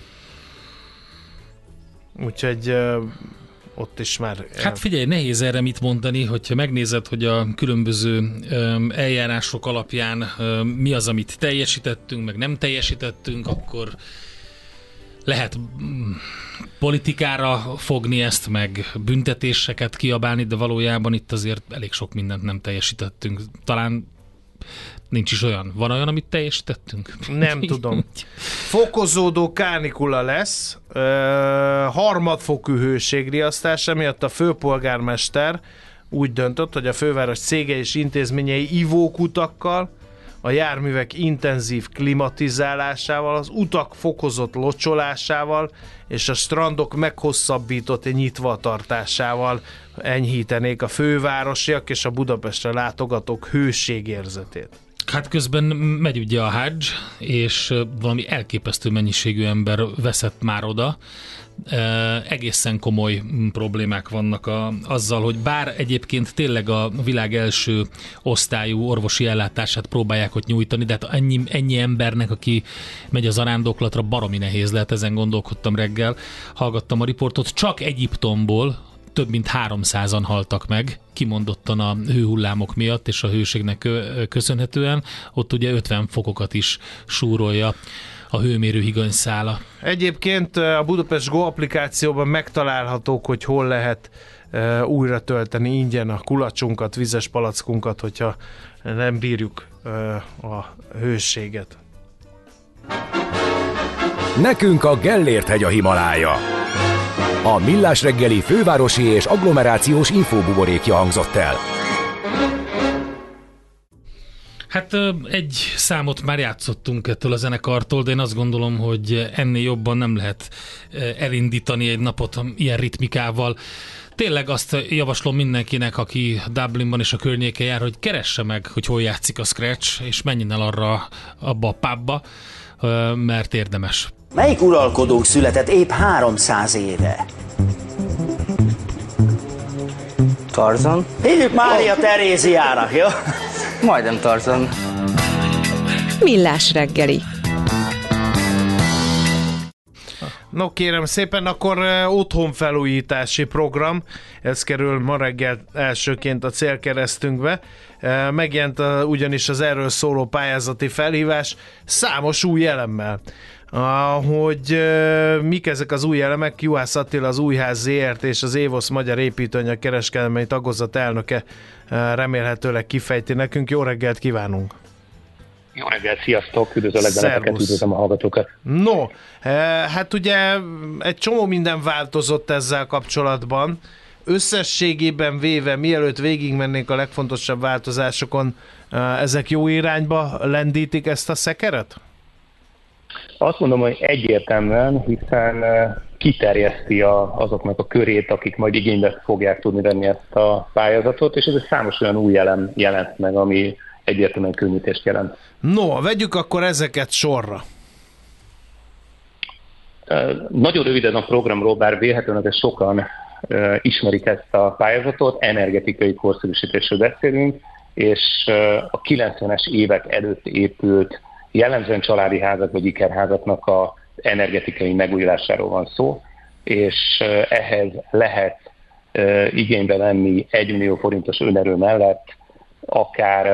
Úgyhogy ott is már... Hát figyelj, nehéz erre mit mondani, hogyha megnézed, hogy a különböző eljárások alapján mi az, amit teljesítettünk, meg nem teljesítettünk, akkor lehet politikára fogni ezt, meg büntetéseket kiabálni, de valójában itt azért elég sok mindent nem teljesítettünk. Talán nincs is olyan. Van olyan, amit teljesítettünk? Nem tudom. Fokozódó kánikula lesz, harmadfokú hőségriasztás, miatt a főpolgármester úgy döntött, hogy a főváros cége és intézményei ivókutakkal, a járművek intenzív klimatizálásával, az utak fokozott locsolásával és a strandok meghosszabbított nyitvatartásával enyhítenék a fővárosiak és a Budapestre látogatók hőségérzetét. Hát közben megy ugye a Hajj, és valami elképesztő mennyiségű ember veszett már oda. Egészen komoly problémák vannak azzal, hogy bár egyébként tényleg a világ első osztályú orvosi ellátását próbálják ott nyújtani, de hát ennyi embernek, aki megy az zarándoklatra, baromi nehéz lehet, ezen gondolkodtam reggel. Hallgattam a riportot, csak Egyiptomból több mint 300-an haltak meg, kimondottan a hőhullámok miatt és a hőségnek köszönhetően. Ott ugye 50 fokokat is súrolja a hőmérő higanyszála. Egyébként a Budapest Go applikációban megtalálhatók, hogy hol lehet újra tölteni ingyen a kulacsunkat, vizes palackunkat, hogyha nem bírjuk a hőséget. Nekünk a Gellért-hegy a Himalája. A Millás reggeli fővárosi és agglomerációs infóbuborékja hangzott el. Hát egy számot már játszottunk ettől a zenekartól, de én azt gondolom, hogy ennél jobban nem lehet elindítani egy napot ilyen ritmikával. Tényleg azt javaslom mindenkinek, aki Dublinban és a környéken jár, hogy keresse meg, hogy hol játszik a Scratch, és menjen el abba a pubba, mert érdemes. Melyik uralkodónk született épp 300 éve? Tarzan? Hívjuk Mária Teréziának, jó? Majdnem Tarzan. Millás reggeli. No kérem szépen, akkor otthonfelújítási program, ez kerül ma reggel elsőként a célkeresztünkbe. Megjelent ugyanis az erről szóló pályázati felhívás számos új elemmel. Hogy mik ezek az új elemek, Juhász Attila, az Újház ZRT és az Évosz Magyar Építőanyag kereskedelmi tagozat elnöke remélhetőleg kifejti nekünk. Jó reggelt kívánunk! Jó reggelt, sziasztok! Üdvözöllek benneteket, üdvözlöm a hallgatókat! No, hát ugye egy csomó minden változott ezzel kapcsolatban. Összességében véve, mielőtt végigmennénk a legfontosabb változásokon, ezek jó irányba lendítik ezt a szekeret? Azt mondom, hogy egyértelműen, hiszen kiterjeszti azoknak a körét, akik majd igénybe fogják tudni venni ezt a pályázatot, és ez egy számos olyan új elem jelent meg, ami egyértelműen könnyítést jelent. No, vegyük akkor ezeket sorra. Nagyon röviden a programról, bár vélhetően sokan ismerik ezt a pályázatot, energetikai korszerűsítésről beszélünk, és a 90-es évek előtt épült jellemzően családi házak vagy ikerházaknak az energetikai megújulásáról van szó, és ehhez lehet igénybe venni 1 millió forintos önerő mellett akár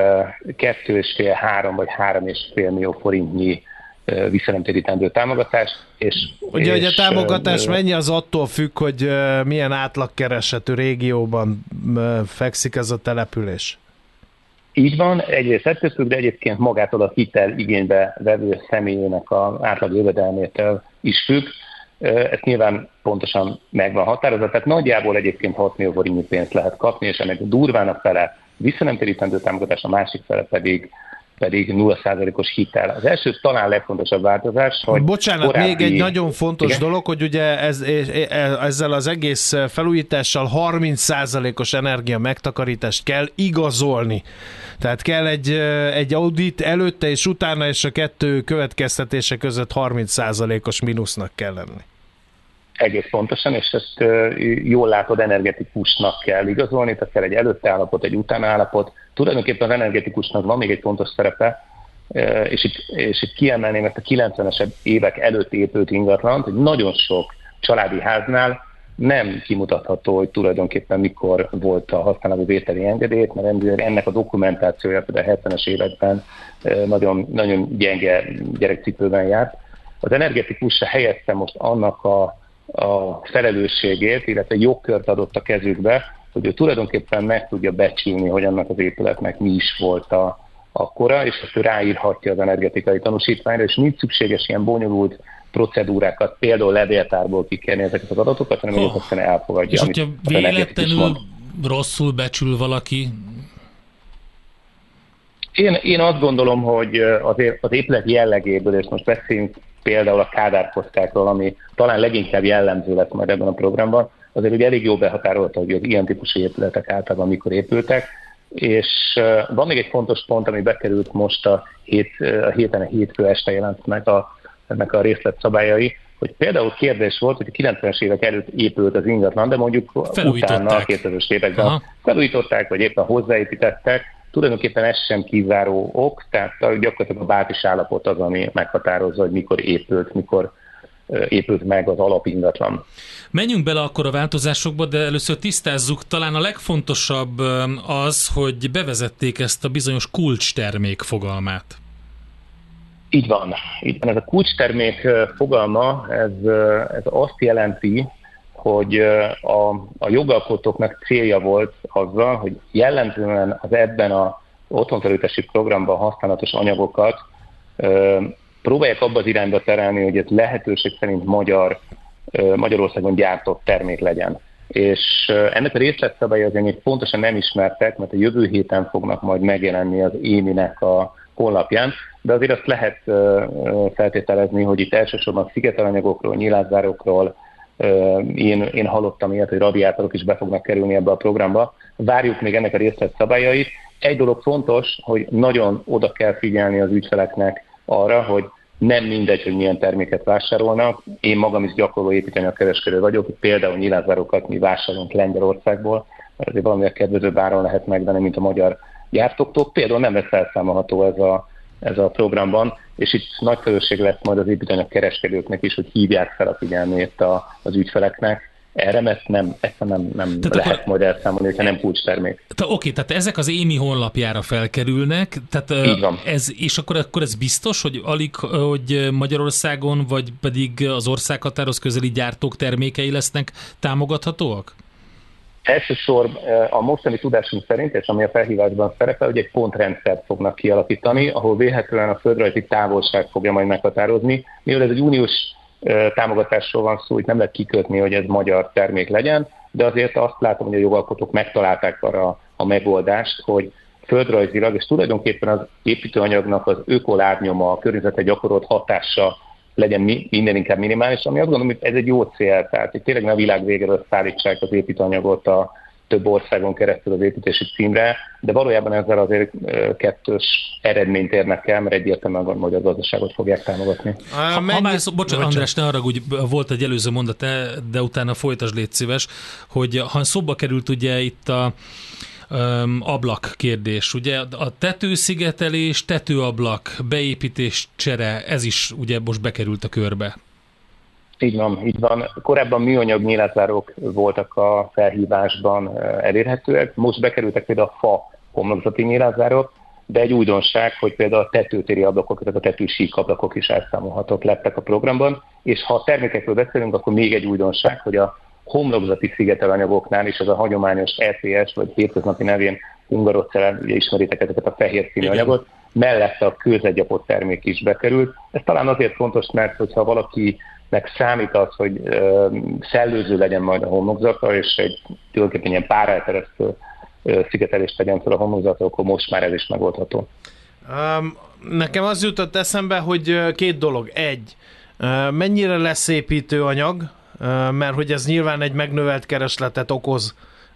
2,5-3 vagy 3,5 millió forintnyi visszanemtérítendő támogatás. Ugye, hogy a támogatás mennyi, az attól függ, hogy milyen átlagkeresetű régióban fekszik ez a település? Így van, egyrészt ettől függ, de egyébként magától a hitel igénybe vevő személyének az átlag jövedelmétől is függ. Ez nyilván pontosan meg van határozva, tehát nagyjából egyébként 6 millió forintnyi pénzt lehet kapni, és ennek durván a fele visszanemtérítendő támogatás, a másik fele pedig 0%-os hitel. Az első talán legfontosabb változás, hogy bocsánat, még egy nagyon fontos dolog, hogy ugye ezzel az egész felújítással 30%-os energia megtakarítást kell igazolni. Tehát kell egy audit előtte és utána, és a kettő következtetése között 30%-os mínusznak kell lenni. Egész pontosan, és ezt jól látod, energetikusnak kell igazolni, tehát kell egy előtte állapot, egy utána állapot. Tulajdonképpen az energetikusnak van még egy fontos szerepe, és itt kiemelném ezt a 90-es évek előtt épült ingatlant, hogy nagyon sok családi háznál nem kimutatható, hogy tulajdonképpen mikor volt a használati vételi engedélyt, mert ennek a dokumentációja például a 70-es években nagyon, nagyon gyenge gyerekcipőben járt. Az energetikusra helyezte most annak a felelősségét, illetve jogkört adott a kezükbe, hogy ő tulajdonképpen meg tudja becsülni, hogy annak az épületnek mi is volt a kora, és ezt ő ráírhatja az energetikai tanúsítványra, és nincs szükséges ilyen bonyolult procedúrákat, például levéltárból kikérni ezeket az adatokat, hanem hogy aztán elfogadja. És hogyha véletlenül rosszul becsül valaki? Én azt gondolom, hogy az épület jellegéből, és most beszélünk például a Kádár-kosztákról, ami talán leginkább jellemző lesz majd ebben a programban, azért ugye elég jól behatárolta, hogy az ilyen típusú épületek általában mikor épültek, és van még egy fontos pont, ami bekerült most a hétfő este jelent meg ennek a részletszabályai, hogy például kérdés volt, hogy a 90-es évek előtt épült az ingatlan, de mondjuk utána a 2000-es években felújították, vagy éppen hozzáépítettek. Tulajdonképpen ez sem kizáró ok, tehát gyakorlatilag a bázis állapot az, ami meghatározza, hogy mikor épült meg az alapingatlan. Menjünk bele akkor a változásokba, de először tisztázzuk, talán a legfontosabb az, hogy bevezették ezt a bizonyos kulcstermék fogalmát. Így van. Ez a kulcstermék fogalma, ez azt jelenti, hogy a jogalkotóknak célja volt azzal, hogy jellemzően az ebben az otthonfelújítási programban használatos anyagokat próbálják abba az irányba terelni, hogy ez lehetőség szerint Magyarországon gyártott termék legyen. És ennek a részletszabályai azért még pontosan nem ismertek, mert a jövő héten fognak majd megjelenni az EMI-nek a honlapján, de azért azt lehet feltételezni, hogy itt elsősorban szigetelanyagokról, nyilázzárokról, én hallottam ilyet, hogy radiátorok is be fognak kerülni ebbe a programba. Várjuk még ennek a részletszabályait. Egy dolog fontos, hogy nagyon oda kell figyelni az ügyfeleknek arra, hogy nem mindegy, hogy milyen terméket vásárolnak. Én magam is gyakorló építőanyagkereskedő vagyok, például nyilázárokat mi vásárolunk Lengyelországból, mert azért valamivel kedvezőbb áron lehet megvenni, mint a magyar gyártóktól. Például nem lesz felszámolható ez a programban, és itt nagy felelősség lesz majd az építőanyagkereskedőknek is, hogy hívják fel a figyelmét az ügyfeleknek erre, mert nem lehet majd elszámolni, hogyha nem kulcstermék. Oké, tehát ezek az EMI honlapjára felkerülnek, tehát így van. És akkor ez biztos, hogy hogy Magyarországon, vagy pedig az országhatárhoz közeli gyártók termékei lesznek támogathatóak? Elsősorban a mostani tudásunk szerint, és ami a felhívásban szerepel, hogy egy pontrendszert fognak kialakítani, ahol vélhetően a földrajzi távolság fogja majd meghatározni. Mivel ez egy uniós támogatásról van szó, itt nem lehet kikötni, hogy ez magyar termék legyen, de azért azt látom, hogy a jogalkotók megtalálták arra a megoldást, hogy földrajzilag, és tulajdonképpen az építőanyagnak az ökolábnyoma, a környezetre gyakorolt hatása legyen minden inkább minimális, ami azt gondolom, hogy ez egy jó cél, tehát hogy tényleg ne a világ végéről szállítsák az építőanyagot a több országon keresztül az építési címre, de valójában ezzel azért kettős eredményt érnek el, mert egyértelműen a magyar gazdaságot fogják támogatni. Bocsánat, András, ne haragudj, volt egy előző mondat, de utána folytasd, légy szíves, hogy ha szóba került ugye itt a ablak kérdés, ugye a tetőszigetelés, tetőablak, beépítés, csere, ez is ugye most bekerült a körbe. Így van. Korábban műanyag nyilázzárok voltak a felhívásban elérhetőek, most bekerültek például a fa homlokzati nyilázzárok, de egy újdonság, hogy például a tetőtéri ablakok, tehát a tetősík ablakok is elszámolhatók lettek a programban, és ha a termékekről beszélünk, akkor még egy újdonság, hogy a homlokzati szigetelanyagoknál is az a hagyományos EPS, vagy hétköznapi nevén ungarocell, ugye ismeritek ezeket a fehér színű anyagot, mellette a kőzetgyapott termék is bekerült. Ez talán azért fontos, mert hogyha valakinek számít az, hogy szellőző legyen majd a homlokzata, és egy tulajdonképpen ilyen párálteresztő szigetelést tegyen fel a homlokzatra, akkor most már ez is megoldható. Nekem az jutott eszembe, hogy két dolog. Egy, mennyire lesz építőanyag, mert hogy ez nyilván egy megnövelt keresletet okoz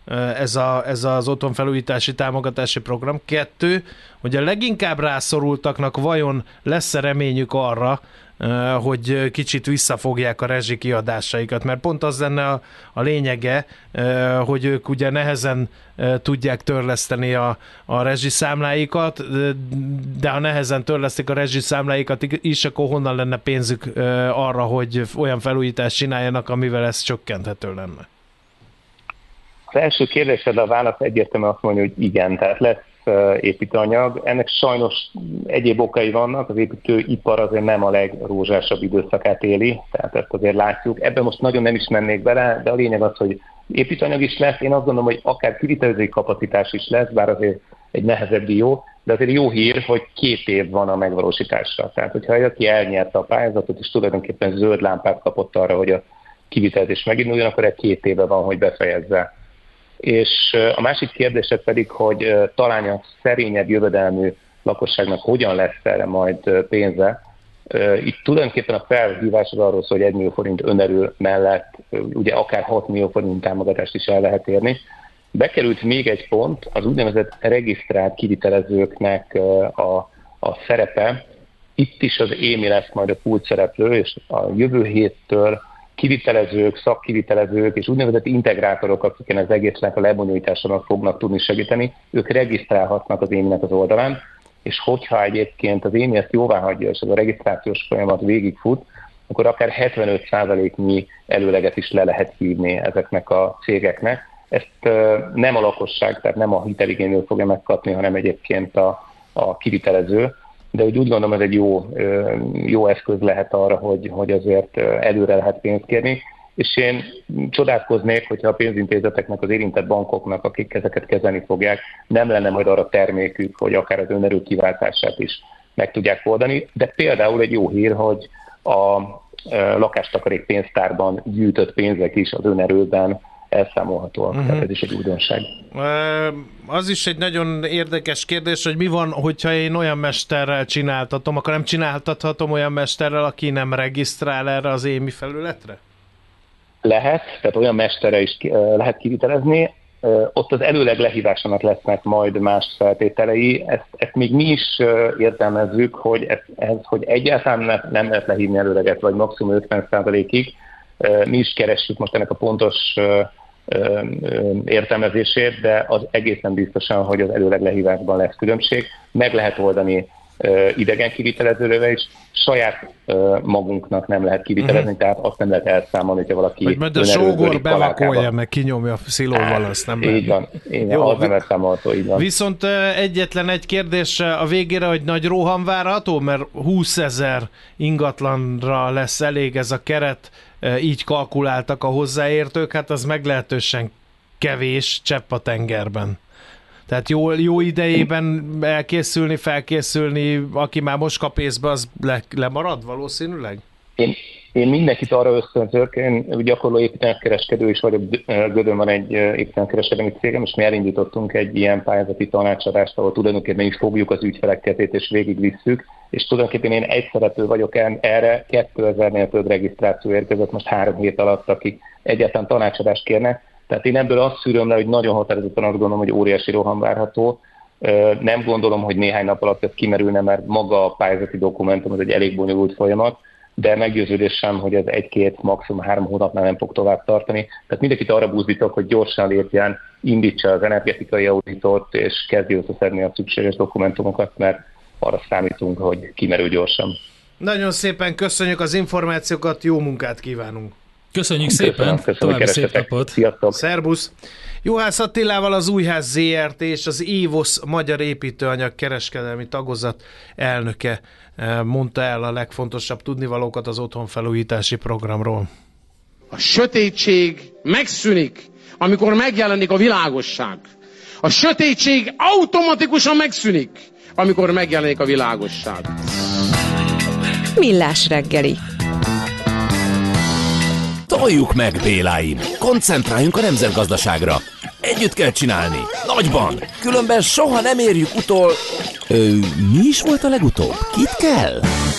ez az otthonfelújítási támogatási program. Kettő, hogy a leginkább rászorultaknak vajon lesz-e reményük arra, hogy kicsit visszafogják a rezsikiadásaikat, mert pont az lenne a lényege, hogy ők ugye nehezen tudják törleszteni a rezsiszámláikat, de ha nehezen törlesztik a rezsiszámláikat is, akkor honnan lenne pénzük arra, hogy olyan felújítást csináljanak, amivel ez csökkenthető lenne? Az első kérdésre a válasz egyértelműen azt mondja, hogy igen, tehát lesz építőanyag. Ennek sajnos egyéb okai vannak, az építőipar azért nem a legrózsásabb időszakát éli, tehát ezt azért látjuk. Ebben most nagyon nem is mennék bele, de a lényeg az, hogy építőanyag is lesz. Én azt gondolom, hogy akár kivitelezői kapacitás is lesz, bár azért egy nehezebb dió, de azért jó hír, hogy 2 év van a megvalósításra. Tehát, hogyha aki elnyerte a pályázatot, és tulajdonképpen zöld lámpát kapott arra, hogy a kivitelezés meginduljon, akkor egy 2 éve van, hogy befejezze. És a másik kérdése pedig, hogy talán a szerényebb jövedelmű lakosságnak hogyan lesz erre majd pénze. Itt tulajdonképpen a felhívás az arról szól, hogy 1 millió forint önerő mellett ugye akár 6 millió forint támogatást is el lehet érni. Bekerült még egy pont, az úgynevezett regisztrált kivitelezőknek a szerepe. Itt is az EMI lesz majd a kulcsszereplő, és a jövő héttől kivitelezők, szakkivitelezők és úgynevezett integrátorok, akiken az egésznek a lebonyolításának fognak tudni segíteni, ők regisztrálhatnak az EMI-nek az oldalán, és hogyha egyébként az EMI ezt jóvá hagyja, és ez a regisztrációs folyamat végigfut, akkor akár 75%-nyi előleget is le lehet hívni ezeknek a cégeknek. Ezt nem a lakosság, tehát nem a hiteligénylő fogja megkapni, hanem egyébként a kivitelező. De úgy gondolom, ez egy jó eszköz lehet arra, hogy azért előre lehet pénzt kérni. És én csodálkoznék, hogyha a pénzintézeteknek, az érintett bankoknak, akik ezeket kezelni fogják, nem lenne majd arra termékük, hogy akár az önerő kiváltását is meg tudják oldani. De például egy jó hír, hogy a lakástakarék pénztárban gyűjtött pénzek is az önerőben elszámolhatóak. Tehát ez is egy újdonság. Az is egy nagyon érdekes kérdés, hogy mi van, hogyha én olyan mesterrel csináltatom, akkor nem csináltathatom olyan mesterrel, aki nem regisztrál erre az EMI felületre? Lehet, tehát olyan mesterre is lehet kivitelezni. Ott az előleg lehívásának lesznek majd más feltételei. Ezt még mi is értelmezzük, hogy hogy egyáltalán nem lehet lehívni előleget, vagy maximum 50%-ig. Mi is keressük most ennek a pontos értelmezését, de az egészen biztosan, hogy az előleg lehívásban lesz különbség. Meg lehet oldani idegen kivitelezővel is, saját magunknak nem lehet kivitelezni, tehát azt nem lehet elszámolni, hogyha valaki... Hogy majd a sógor bevakolja, meg kinyomja a szilóval, azt nem lehet. Így van, jó, az nem elszámolható, így van. Viszont egyetlen egy kérdés a végére, hogy nagy roham várható, mert 20 000 ingatlanra lesz elég ez a keret, így kalkuláltak a hozzáértők, hát az meglehetősen kevés csepp a tengerben. Tehát jó idejében elkészülni, felkészülni, aki már most kap észbe, az lemarad valószínűleg? Én mindenkit arra ösztönzök, én gyakorló építőanyagkereskedő is vagyok, Gödön van egy építőanyagkereskedelmi cégem, és mi elindítottunk egy ilyen pályázati tanácsadást, ahol tulajdonképpen is fogjuk az ügyfelek kezét, és végigvisszük, és tulajdonképpen én egy szereplő vagyok erre, 2000-nél több regisztráció érkezett most 3 hét alatt, akik egyáltalán tanácsadást kérnek. Tehát én ebből azt szűröm le, hogy nagyon határozottan azt gondolom, hogy óriási roham várható. Nem gondolom, hogy néhány nap alatt ez kimerülne, mert maga a pályázati dokumentum az egy elég bonyolult folyamat, de meggyőződésem, hogy ez 1-2, maximum 3 hónapnál nem fog tovább tartani. Tehát mindenkit arra buzdítok, hogy gyorsan lépjen, indítsa az energetikai auditot, és kezdje összeszedni a szükséges dokumentumokat, mert arra számítunk, hogy kimerül gyorsan. Nagyon szépen köszönjük az információkat, jó munkát kívánunk! Köszönjük szépen, további szép napot! Sziasztok! Szerbusz! Juhász Attilával, az Újház ZRT és az Évosz Magyar Építőanyag Kereskedelmi Tagozat elnöke mondta el a legfontosabb tudnivalókat az otthonfelújítási programról. A sötétség megszűnik, amikor megjelenik a világosság. A sötétség automatikusan megszűnik, amikor megjelenik a világosság. Millás reggeli. Toljuk meg, Béláim! Koncentráljunk a nemzetgazdaságra! Együtt kell csinálni! Nagyban! Különben soha nem érjük utol... mi is volt a legutóbb? Kit kell?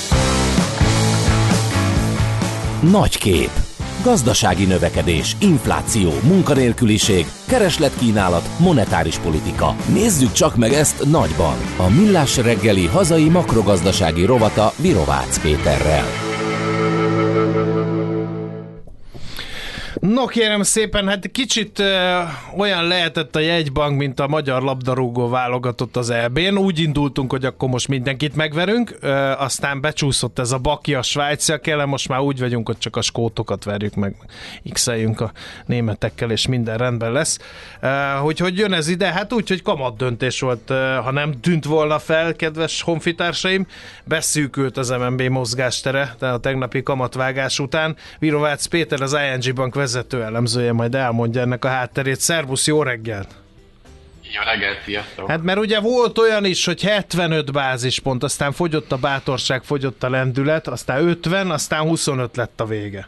Nagy kép. Gazdasági növekedés, infláció, munkanélküliség, keresletkínálat, monetáris politika. Nézzük csak meg ezt nagyban. A Millás reggeli hazai makrogazdasági rovata Virovácz Péterrel. No kérem szépen, hát kicsit olyan lehetett a jegybank, mint a magyar labdarúgó válogatott az EB-n. Úgy indultunk, hogy akkor most mindenkit megverünk, aztán becsúszott ez a baki a svájciakkel, most már úgy vagyunk, hogy csak a skótokat verjük meg, x-eljünk a németekkel, és minden rendben lesz. Hogy jön ez ide? Hát úgy, hogy kamat döntés volt, ha nem tűnt volna fel, kedves honfitársaim, beszűkült az MNB mozgástere, tehát a tegnapi kamatvágás után. Virovácz Péter, az ING Bank vezető elemzője majd elmondja ennek a hátterét. Szervusz, jó reggelt! Jó reggelt, sziasztok! Hát mert ugye volt olyan is, hogy 75 bázispont, aztán fogyott a bátorság, fogyott a lendület, aztán 50, aztán 25 lett a vége.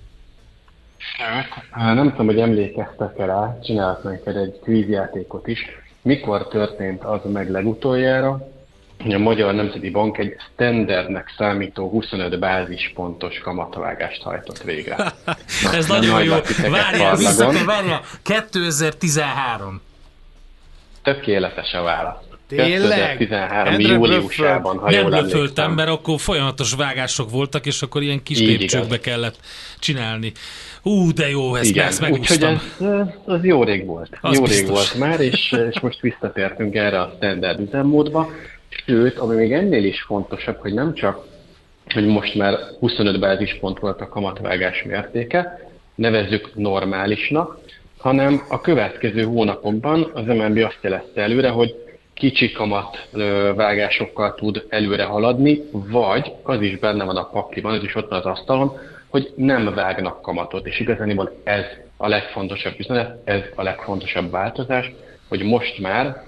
Nem tudom, hogy emlékeztek rá, csinálok neked egy kvízjátékot is. Mikor történt az meg legutoljára, hogy a Magyar Nemzeti Bank egy standardnek számító 25 bázispontos kamatvágást hajtott végre? Ez nagyon jó. Várjál, 2013. Tökéletes a válasz. Tényleg? 2013. júliusában, ha jól emlékszem. Mert akkor folyamatos vágások voltak, és akkor ilyen kis lépcsőkbe kellett csinálni. De jó, ezt megúsztam. Úgyhogy az jó rég volt. Rég volt már, és most visszatértünk erre a standard üzemmódba. Sőt, ami még ennél is fontosabb, hogy nem csak hogy most már 25 bázispont volt a kamatvágás mértéke, nevezzük normálisnak, hanem a következő hónapokban az MNB azt jelezte előre, hogy kicsi kamatvágásokkal tud előre haladni, vagy az is benne van a pakliban, ez is ott van az asztalon, hogy nem vágnak kamatot. És igazából ez a legfontosabb üzenet, ez a legfontosabb változás, hogy most már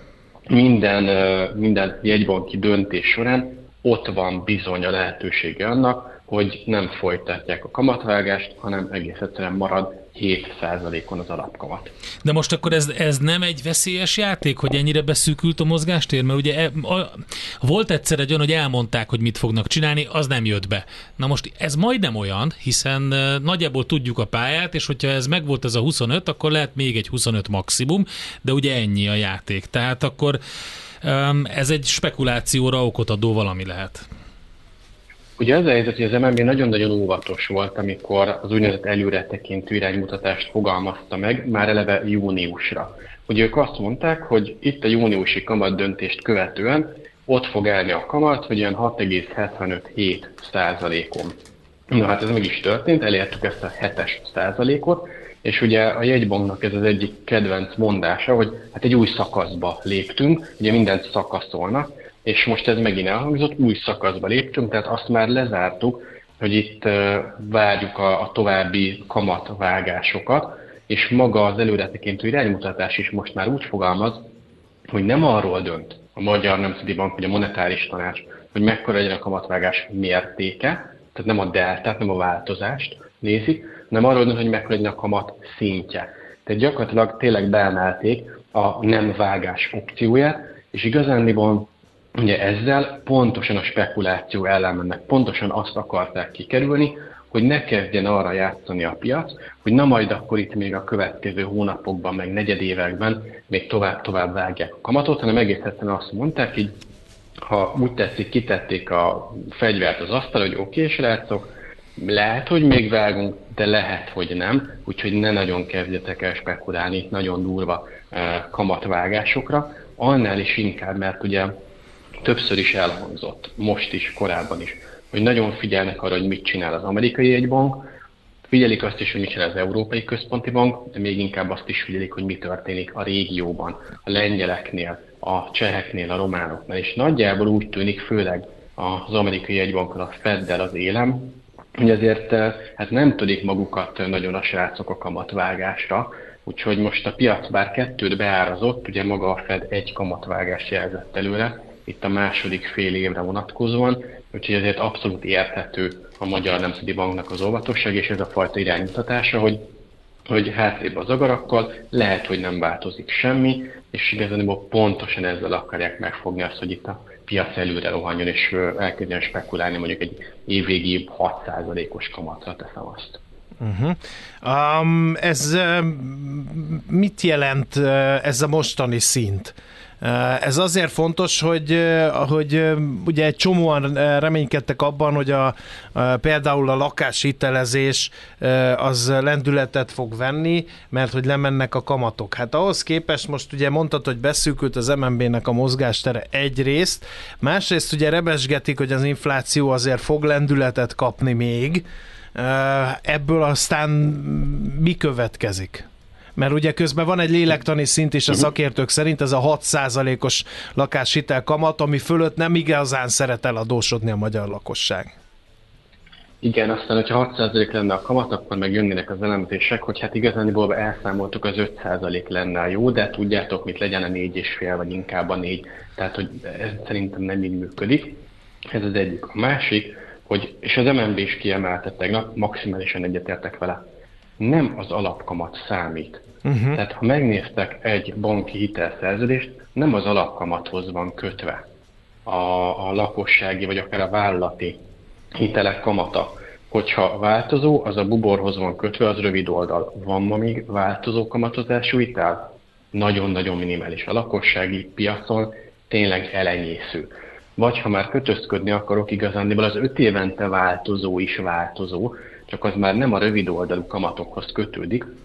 minden jegybanki döntés során ott van bizony a lehetősége annak, hogy nem folytatják a kamatvágást, hanem egész egyszerűen marad 7%-on az alapkamat. De most akkor ez nem egy veszélyes játék, hogy ennyire beszűkült a mozgástér? Mert ugye volt egyszer egy olyan, hogy elmondták, hogy mit fognak csinálni, az nem jött be. Na most ez majdnem olyan, hiszen nagyjából tudjuk a pályát, és hogyha ez megvolt ez a 25, akkor lehet még egy 25 maximum, de ugye ennyi a játék. Tehát akkor ez egy spekulációra okot adó valami lehet. Ugye az a helyzet, hogy az MNB nagyon-nagyon óvatos volt, amikor az úgynevezett előretekintő iránymutatást fogalmazta meg, már eleve júniusra. Ugye ők azt mondták, hogy itt a júniusi kamat döntést követően ott fog állni a kamat, hogy olyan 6,75-7%-on. Na hát ez meg is történt, elértük ezt a 7%-ot, és ugye a jegybanknak ez az egyik kedvenc mondása, hogy hát egy új szakaszba léptünk, ugye mindent szakaszolnak, és most ez megint elhangzott, új szakaszba léptünk, tehát azt már lezártuk, hogy itt várjuk a további kamatvágásokat, és maga az előretekintő iránymutatás is most már úgy fogalmaz, hogy nem arról dönt a Magyar Nemzeti Bank vagy a Monetáris Tanács, hogy mekkora legyen a kamatvágás mértéke, tehát nem a deltát, nem a változást nézik, hanem arról dönt, hogy mekkora legyen a kamat szintje. Tehát gyakorlatilag tényleg beemelték a nem vágás opcióját, és igazándiból ugye ezzel pontosan a spekuláció ellen mennek, pontosan azt akarták kikerülni, hogy ne kezdjen arra játszani a piac, hogy na majd akkor itt még a következő hónapokban, meg negyedévekben még tovább vágják a kamatot, hanem egész egyszerűen azt mondták, így, ha úgy tetszik, kitették a fegyvert az asztal, hogy oké, srácok, lehet, hogy még vágunk, de lehet, hogy nem, úgyhogy ne nagyon kezdjetek el spekulálni nagyon durva kamatvágásokra, annál is inkább, mert ugye többször is elhangzott, most is, korábban is, hogy nagyon figyelnek arra, hogy mit csinál az amerikai jegybank, figyelik azt is, hogy mit csinál az Európai Központi Bank, de még inkább azt is figyelik, hogy mi történik a régióban, a lengyeleknél, a cseheknél, a románoknál, és nagyjából úgy tűnik, főleg az amerikai jegybankon, a Feddel az élem, hogy azért hát nem tudik magukat nagyon a srácok a kamatvágásra, úgyhogy most a piac bár kettőt beárazott, ugye maga a Fed egy kamatvágást jelzett előre, itt a második fél évre vonatkozóan, úgyhogy ezért abszolút érthető a Magyar Nemzeti Banknak az óvatosság, és ez a fajta iránymutatása, hogy hátrébb az agarakkal, lehet, hogy nem változik semmi, és igazából pontosan ezzel akarják megfogni azt, hogy itt a piac előre rohanjon, és elkezdjen spekulálni mondjuk egy évvégi 6%-os kamatra, teszem azt. Ez mit jelent ez a mostani szint? Ez azért fontos, hogy ugye egy csomóan reménykedtek abban, hogy például a lakáshitelezés az lendületet fog venni, mert hogy lemennek a kamatok. Hát ahhoz képest most ugye mondtad, hogy beszűkült az MNB-nek a mozgástere egyrészt, másrészt ugye rebesgetik, hogy az infláció azért fog lendületet kapni még. Ebből aztán mi következik? Mert ugye közben van egy lélektani szint is a szakértők szerint, ez a 6%-os lakáshitel kamat, ami fölött nem igazán szeret eladósodni a magyar lakosság. Igen, aztán, hogyha 6% lenne a kamat, akkor meg jönnének az elemzések, hogy hát igazániból elszámoltuk, az 5% lenne jó, de tudjátok, mit legyen a 4,5 vagy inkább a 4. Tehát, hogy ez szerintem nem így működik. Ez az egyik. A másik, hogy, és az MNB is kiemelte tegnap, maximálisan egyetértek vele, nem az alapkamat számít. Tehát ha megnéztek egy banki hitelszerződést, nem az alapkamathoz van kötve a lakossági vagy akár a vállalati hitelek kamata. Hogyha változó, az a buborhoz van kötve, az rövid oldal. Van ma még változó kamatozású hitel? Nagyon-nagyon minimális. A lakossági piacon tényleg elenyésző. Vagy ha már kötözködni akarok, igazándiból az 5 évente változó is változó, csak az már nem a rövid oldalú kamatokhoz kötődik,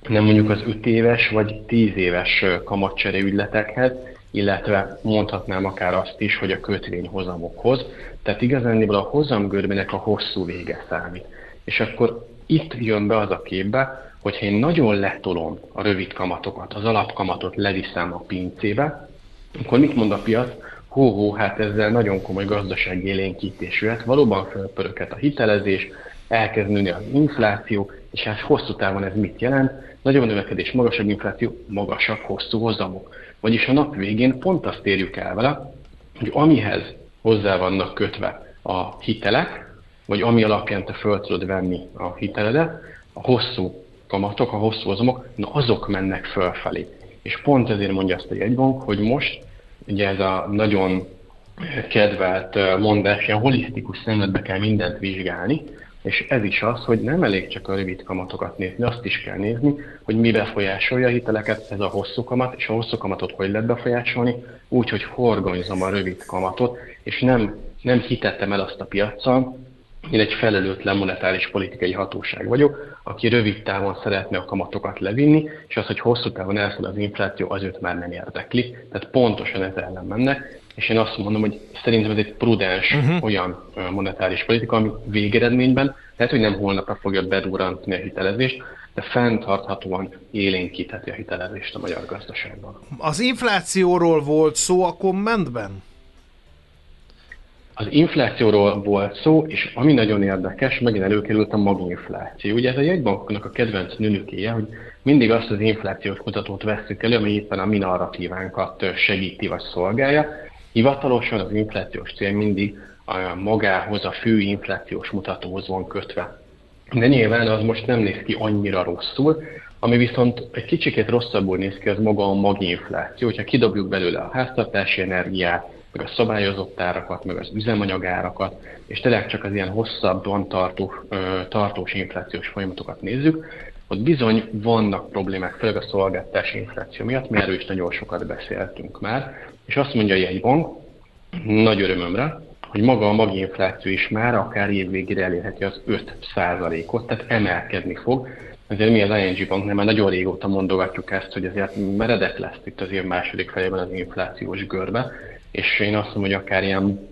nem mondjuk az 5 éves vagy 10 éves kamatcsere ügyletekhez, illetve mondhatnám akár azt is, hogy a kötvényhozamokhoz. Tehát igazándiból a hozamgörbének a hosszú vége számít. És akkor itt jön be az a képbe, hogyha én nagyon letolom a rövid kamatokat, az alapkamatot leviszem a pincébe, akkor mit mond a piac? Hát ezzel nagyon komoly gazdasági élénkítés jöhet, valóban felpöröket a hitelezés, elkezd nőni az infláció, és hát hosszú távon ez mit jelent? Nagyobb növekedés, magasabb infláció, magasabb hosszú hozamok. Vagyis a nap végén pont azt érjük el vele, hogy amihez hozzá vannak kötve a hitelek, vagy ami alapján te föl tudod venni a hiteledet, a hosszú kamatok, a hosszú hozamok, azok mennek fölfelé. És pont ezért mondja azt a jegybank, hogy most ugye ez a nagyon kedvelt mondás, ilyen holisztikus szemletbe kell mindent vizsgálni, és ez is az, hogy nem elég csak a rövid kamatokat nézni, azt is kell nézni, hogy mi befolyásolja a hiteleket, ez a hosszú kamat, és a hosszú kamatot hogy lehet befolyásolni, úgy, hogy horgonyzom a rövid kamatot, és nem hitettem el azt a piaccal, én egy felelőtlen monetáris politikai hatóság vagyok, aki rövid távon szeretne a kamatokat levinni, és az, hogy hosszú távon elszáll az infláció, az őt már nem érdekli. Tehát pontosan ez ellen mennek, és én azt mondom, hogy szerintem ez egy prudens olyan monetáris politika, ami végeredményben lehet, hogy nem holnapra fogja bedurrantani a hitelezést, de fenntarthatóan élénkítheti a hitelezést a magyar gazdaságban. Az inflációról volt szó a kommentben? Az inflációról volt szó, és ami nagyon érdekes, megint előkerült a maginfláció. Ugye ez a jegybankoknak a kedvenc nünükéje, hogy mindig azt az inflációs mutatót vesszük elő, ami éppen a mi narratívánkat segíti vagy szolgálja. Hivatalosan az inflációs cél mindig magához, a fő inflációs mutatóhoz van kötve. De nyilván az most nem néz ki annyira rosszul, ami viszont egy kicsikét rosszabbul néz ki, az maga a maginfláció. Hogyha kidobjuk belőle a háztartási energiát, meg a szabályozott árakat, meg az üzemanyagárakat, és tényleg csak az ilyen hosszabban tartós inflációs folyamatokat nézzük, ott bizony vannak problémák, főleg a szolgáltatási infláció miatt, mi erről is nagyon sokat beszéltünk már, és azt mondja a jegybank, nagy örömömre, hogy maga a maginfláció is már akár évvégére elérheti az 5%-ot, tehát emelkedni fog. Ezért mi az ING Banknál már nagyon régóta mondogatjuk ezt, hogy azért meredek lesz itt az év második felében az inflációs görbe, és én azt mondom, hogy akár ilyen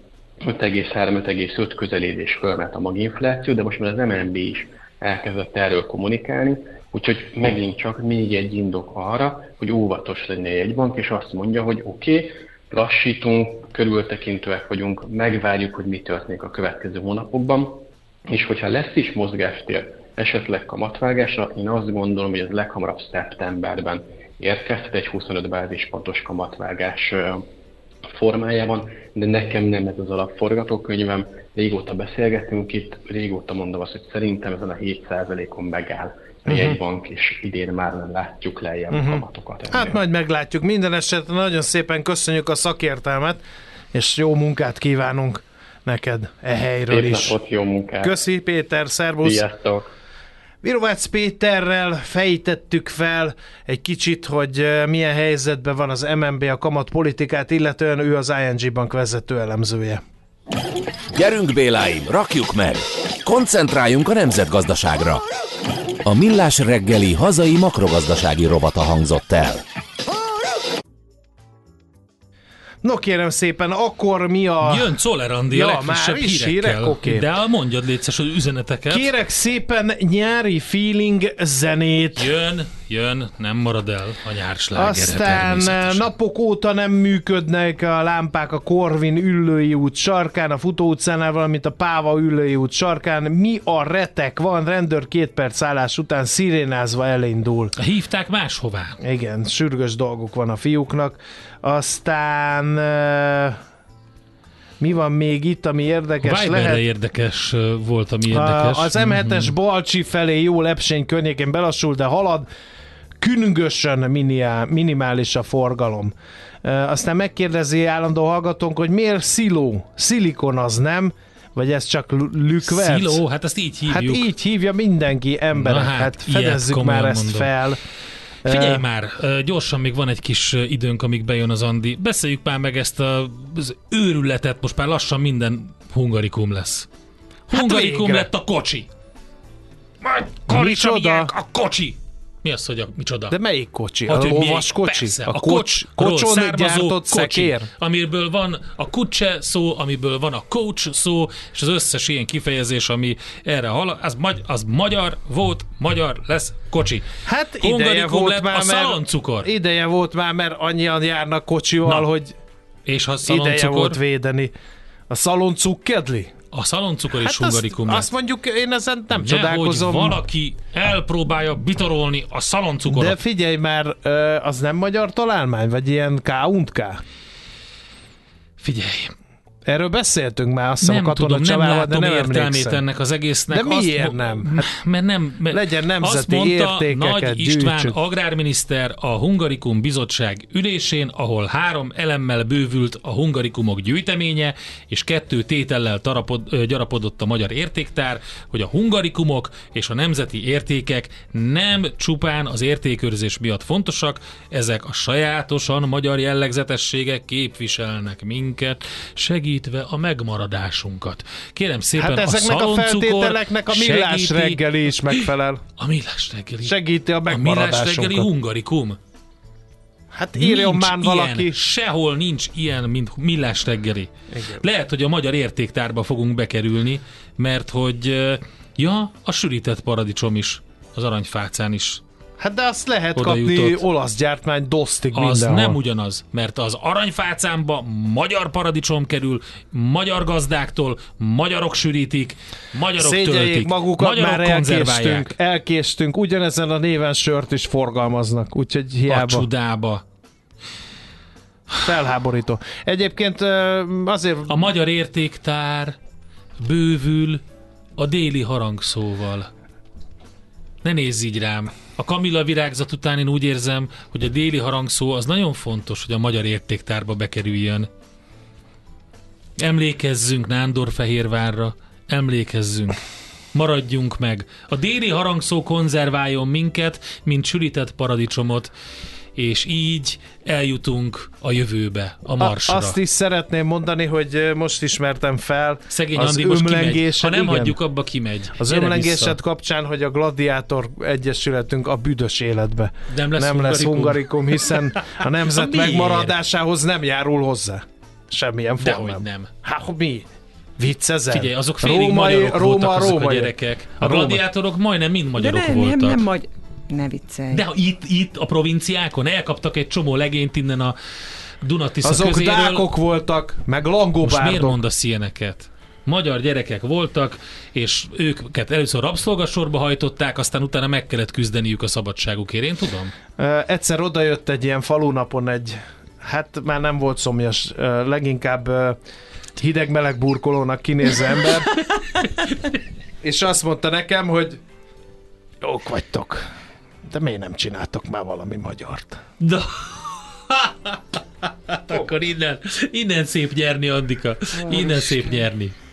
5,3-5,5 közelédés fölment a maginfláció, de most már az MNB is elkezdett erről kommunikálni, úgyhogy megint csak még egy indok arra, hogy óvatos legyen a jegybank, és azt mondja, hogy oké, lassítunk, körültekintőek vagyunk, megvárjuk, hogy mi történik a következő hónapokban, és hogyha lesz is mozgástér esetleg kamatvágásra, én azt gondolom, hogy ez leghamarabb szeptemberben érkezhet egy 25 bázispontos kamatvágás formájában, de nekem nem ez az alapforgatókönyvem, régóta beszélgetünk itt, régóta mondom azt, hogy szerintem ezen a 7%-on megáll a jegybank, és idén már nem látjuk lejjebb a kamatokat. Hát majd meglátjuk. Minden esetre nagyon szépen köszönjük a szakértelmet, és jó munkát kívánunk neked helyről is. Szép napot, jó munkát. Köszi Péter, szervusz! Sziasztok! Virovácz Péterrel fejtettük fel egy kicsit, hogy milyen helyzetben van az MNB a kamatpolitikát, illetően ő az ING Bank vezető elemzője. Gyerünk Béláim, rakjuk meg! Koncentráljunk a nemzetgazdaságra! A Millás reggeli hazai makrogazdasági rovata hangzott el. No kérem szépen, akkor mi a... Jön Czoller Andi a legfrissebb hírekkel. Okay. De mondjad létszes az üzeneteket. Kérek szépen nyári feeling zenét. Jön, nem marad el a nyárslágere. Aztán napok óta nem működnek a lámpák a Korvin Üllői út sarkán, a Futó utcánál, valamint a Páva Üllői út sarkán. Mi a retek? Van rendőr 2 perc állás után szirénázva elindul. Hívták máshová. Igen, sürgős dolguk van a fiúknak. Aztán mi van még itt, ami érdekes lehet? Érdekes volt, ami érdekes. Az M7-es Balcsi felé jó Lepsény környékén belassul, de halad. Különösen minimális a forgalom. Aztán megkérdezi állandó hallgatónk, hogy miért szilikon az nem? Vagy ez csak lükverc? Sziló? Hát ezt így hívjuk. Hát így hívja mindenki, emberek. Hát fedezzük már ezt mondom. Fel. Figyelj már, gyorsan még van egy kis időnk, amíg bejön az Andi. Beszéljük már meg ezt az őrületet, most már lassan minden hungarikum lesz. Hungarikum lett a kocsi. Majd karicsamiek a kocsi. Mi az, hogy micsoda? De melyik kocsi? A lovas kocsi? Persze, a kocson gyártott szekér? Amiből van a kucse szó, amiből van a coach szó, és az összes ilyen kifejezés, ami erre halad, az magyar volt, magyar lesz kocsi. Hát ideje volt már, a szaloncukor. Ideje volt már, mert annyian járnak kocsival, hogy és ha ideje volt védeni. A szaloncukkedli? A szaloncukor és hungarikum. Azt mondjuk, én ezen nem csodálkozom. Hogy valaki elpróbálja bitorolni a szaloncukorot. De figyelj már, az nem magyar találmány? Vagy ilyen K&K? Figyelj. Erről beszéltünk már, azt hiszem a Katona Csavával, de nem értelmét ennek az egésznek. De miért nem? Hát, mert nem. Legyen nemzeti azt mondta értékeket, Nagy István gyűjtsük. agrárminiszter a Hungarikum bizottság ülésén, ahol 3 elemmel bővült a hungarikumok gyűjteménye, és 2 tétellel gyarapodott a magyar értéktár, hogy a hungarikumok és a nemzeti értékek nem csupán az értékőrzés miatt fontosak, ezek a sajátosan magyar jellegzetességek képviselnek minket, segítve a megmaradásunkat. Kérem szépen, hát ezeknek a feltételeknek a millás reggeli is megfelel. A millás reggeli. Segíti a megmaradásunkat. A millás reggeli hungarikum. Hát írjon már valaki. Ilyen, sehol nincs ilyen, mint millás reggeli. Igen. Lehet, hogy a magyar értéktárba fogunk bekerülni, mert hogy a sűrített paradicsom is, az aranyfácán is. Hát de azt lehet kapni olasz gyártmány dosztig mindenhol. Az nem ugyanaz, mert az aranyfácánba magyar paradicsom kerül, magyar gazdáktól, magyarok sűrítik, magyarok töltik, magukat, magyarok már konzerválják. Elkéstünk, ugyanezen a néven sört is forgalmaznak, úgyhogy hiába. A csudába. Felháborító. Egyébként azért... A magyar értéktár bővül a déli harangszóval. Ne nézz így rám. A Kamilla virágzat után én úgy érzem, hogy a déli harangszó az nagyon fontos, hogy a magyar értéktárba bekerüljön. Emlékezzünk Nándorfehérvárra, emlékezzünk. Maradjunk meg. A déli harangszó konzerváljon minket, mint sülített paradicsomot, és így eljutunk a jövőbe, a Marsra. Azt is szeretném mondani, hogy most ismertem fel szegény az Andi most kimegy. Ha nem igen, hagyjuk, abba kimegy. Az ömlengésed kapcsán, hogy a Gladiátor Egyesületünk a büdös életbe nem lesz hungarikum, hiszen a nemzet megmaradásához nem járul hozzá. Semmilyen formán. Dehogy nem. Hát mi? Viccezel? Figyelj, azok félig magyarok voltak azok a gyerekek. A gladiátorok majdnem mind magyarok voltak. Ne viccelj. De itt a provinciákon elkaptak egy csomó legényt innen a Dunatisza azok közéről. Azok dákok voltak, meg langobárdok. Most miért mondasz ilyeneket? Magyar gyerekek voltak, és őket először rabszolgasorba hajtották, aztán utána meg kellett küzdeniük a szabadságukért. Én tudom. Egyszer odajött egy ilyen falunapon hát már nem volt szomjas, leginkább hideg-meleg burkolónak kinéző ember, és azt mondta nekem, hogy jók vagytok, de miért nem csináltok már valami magyart? De... Akkor innen szép nyerni, Andika. Innen szép nyerni.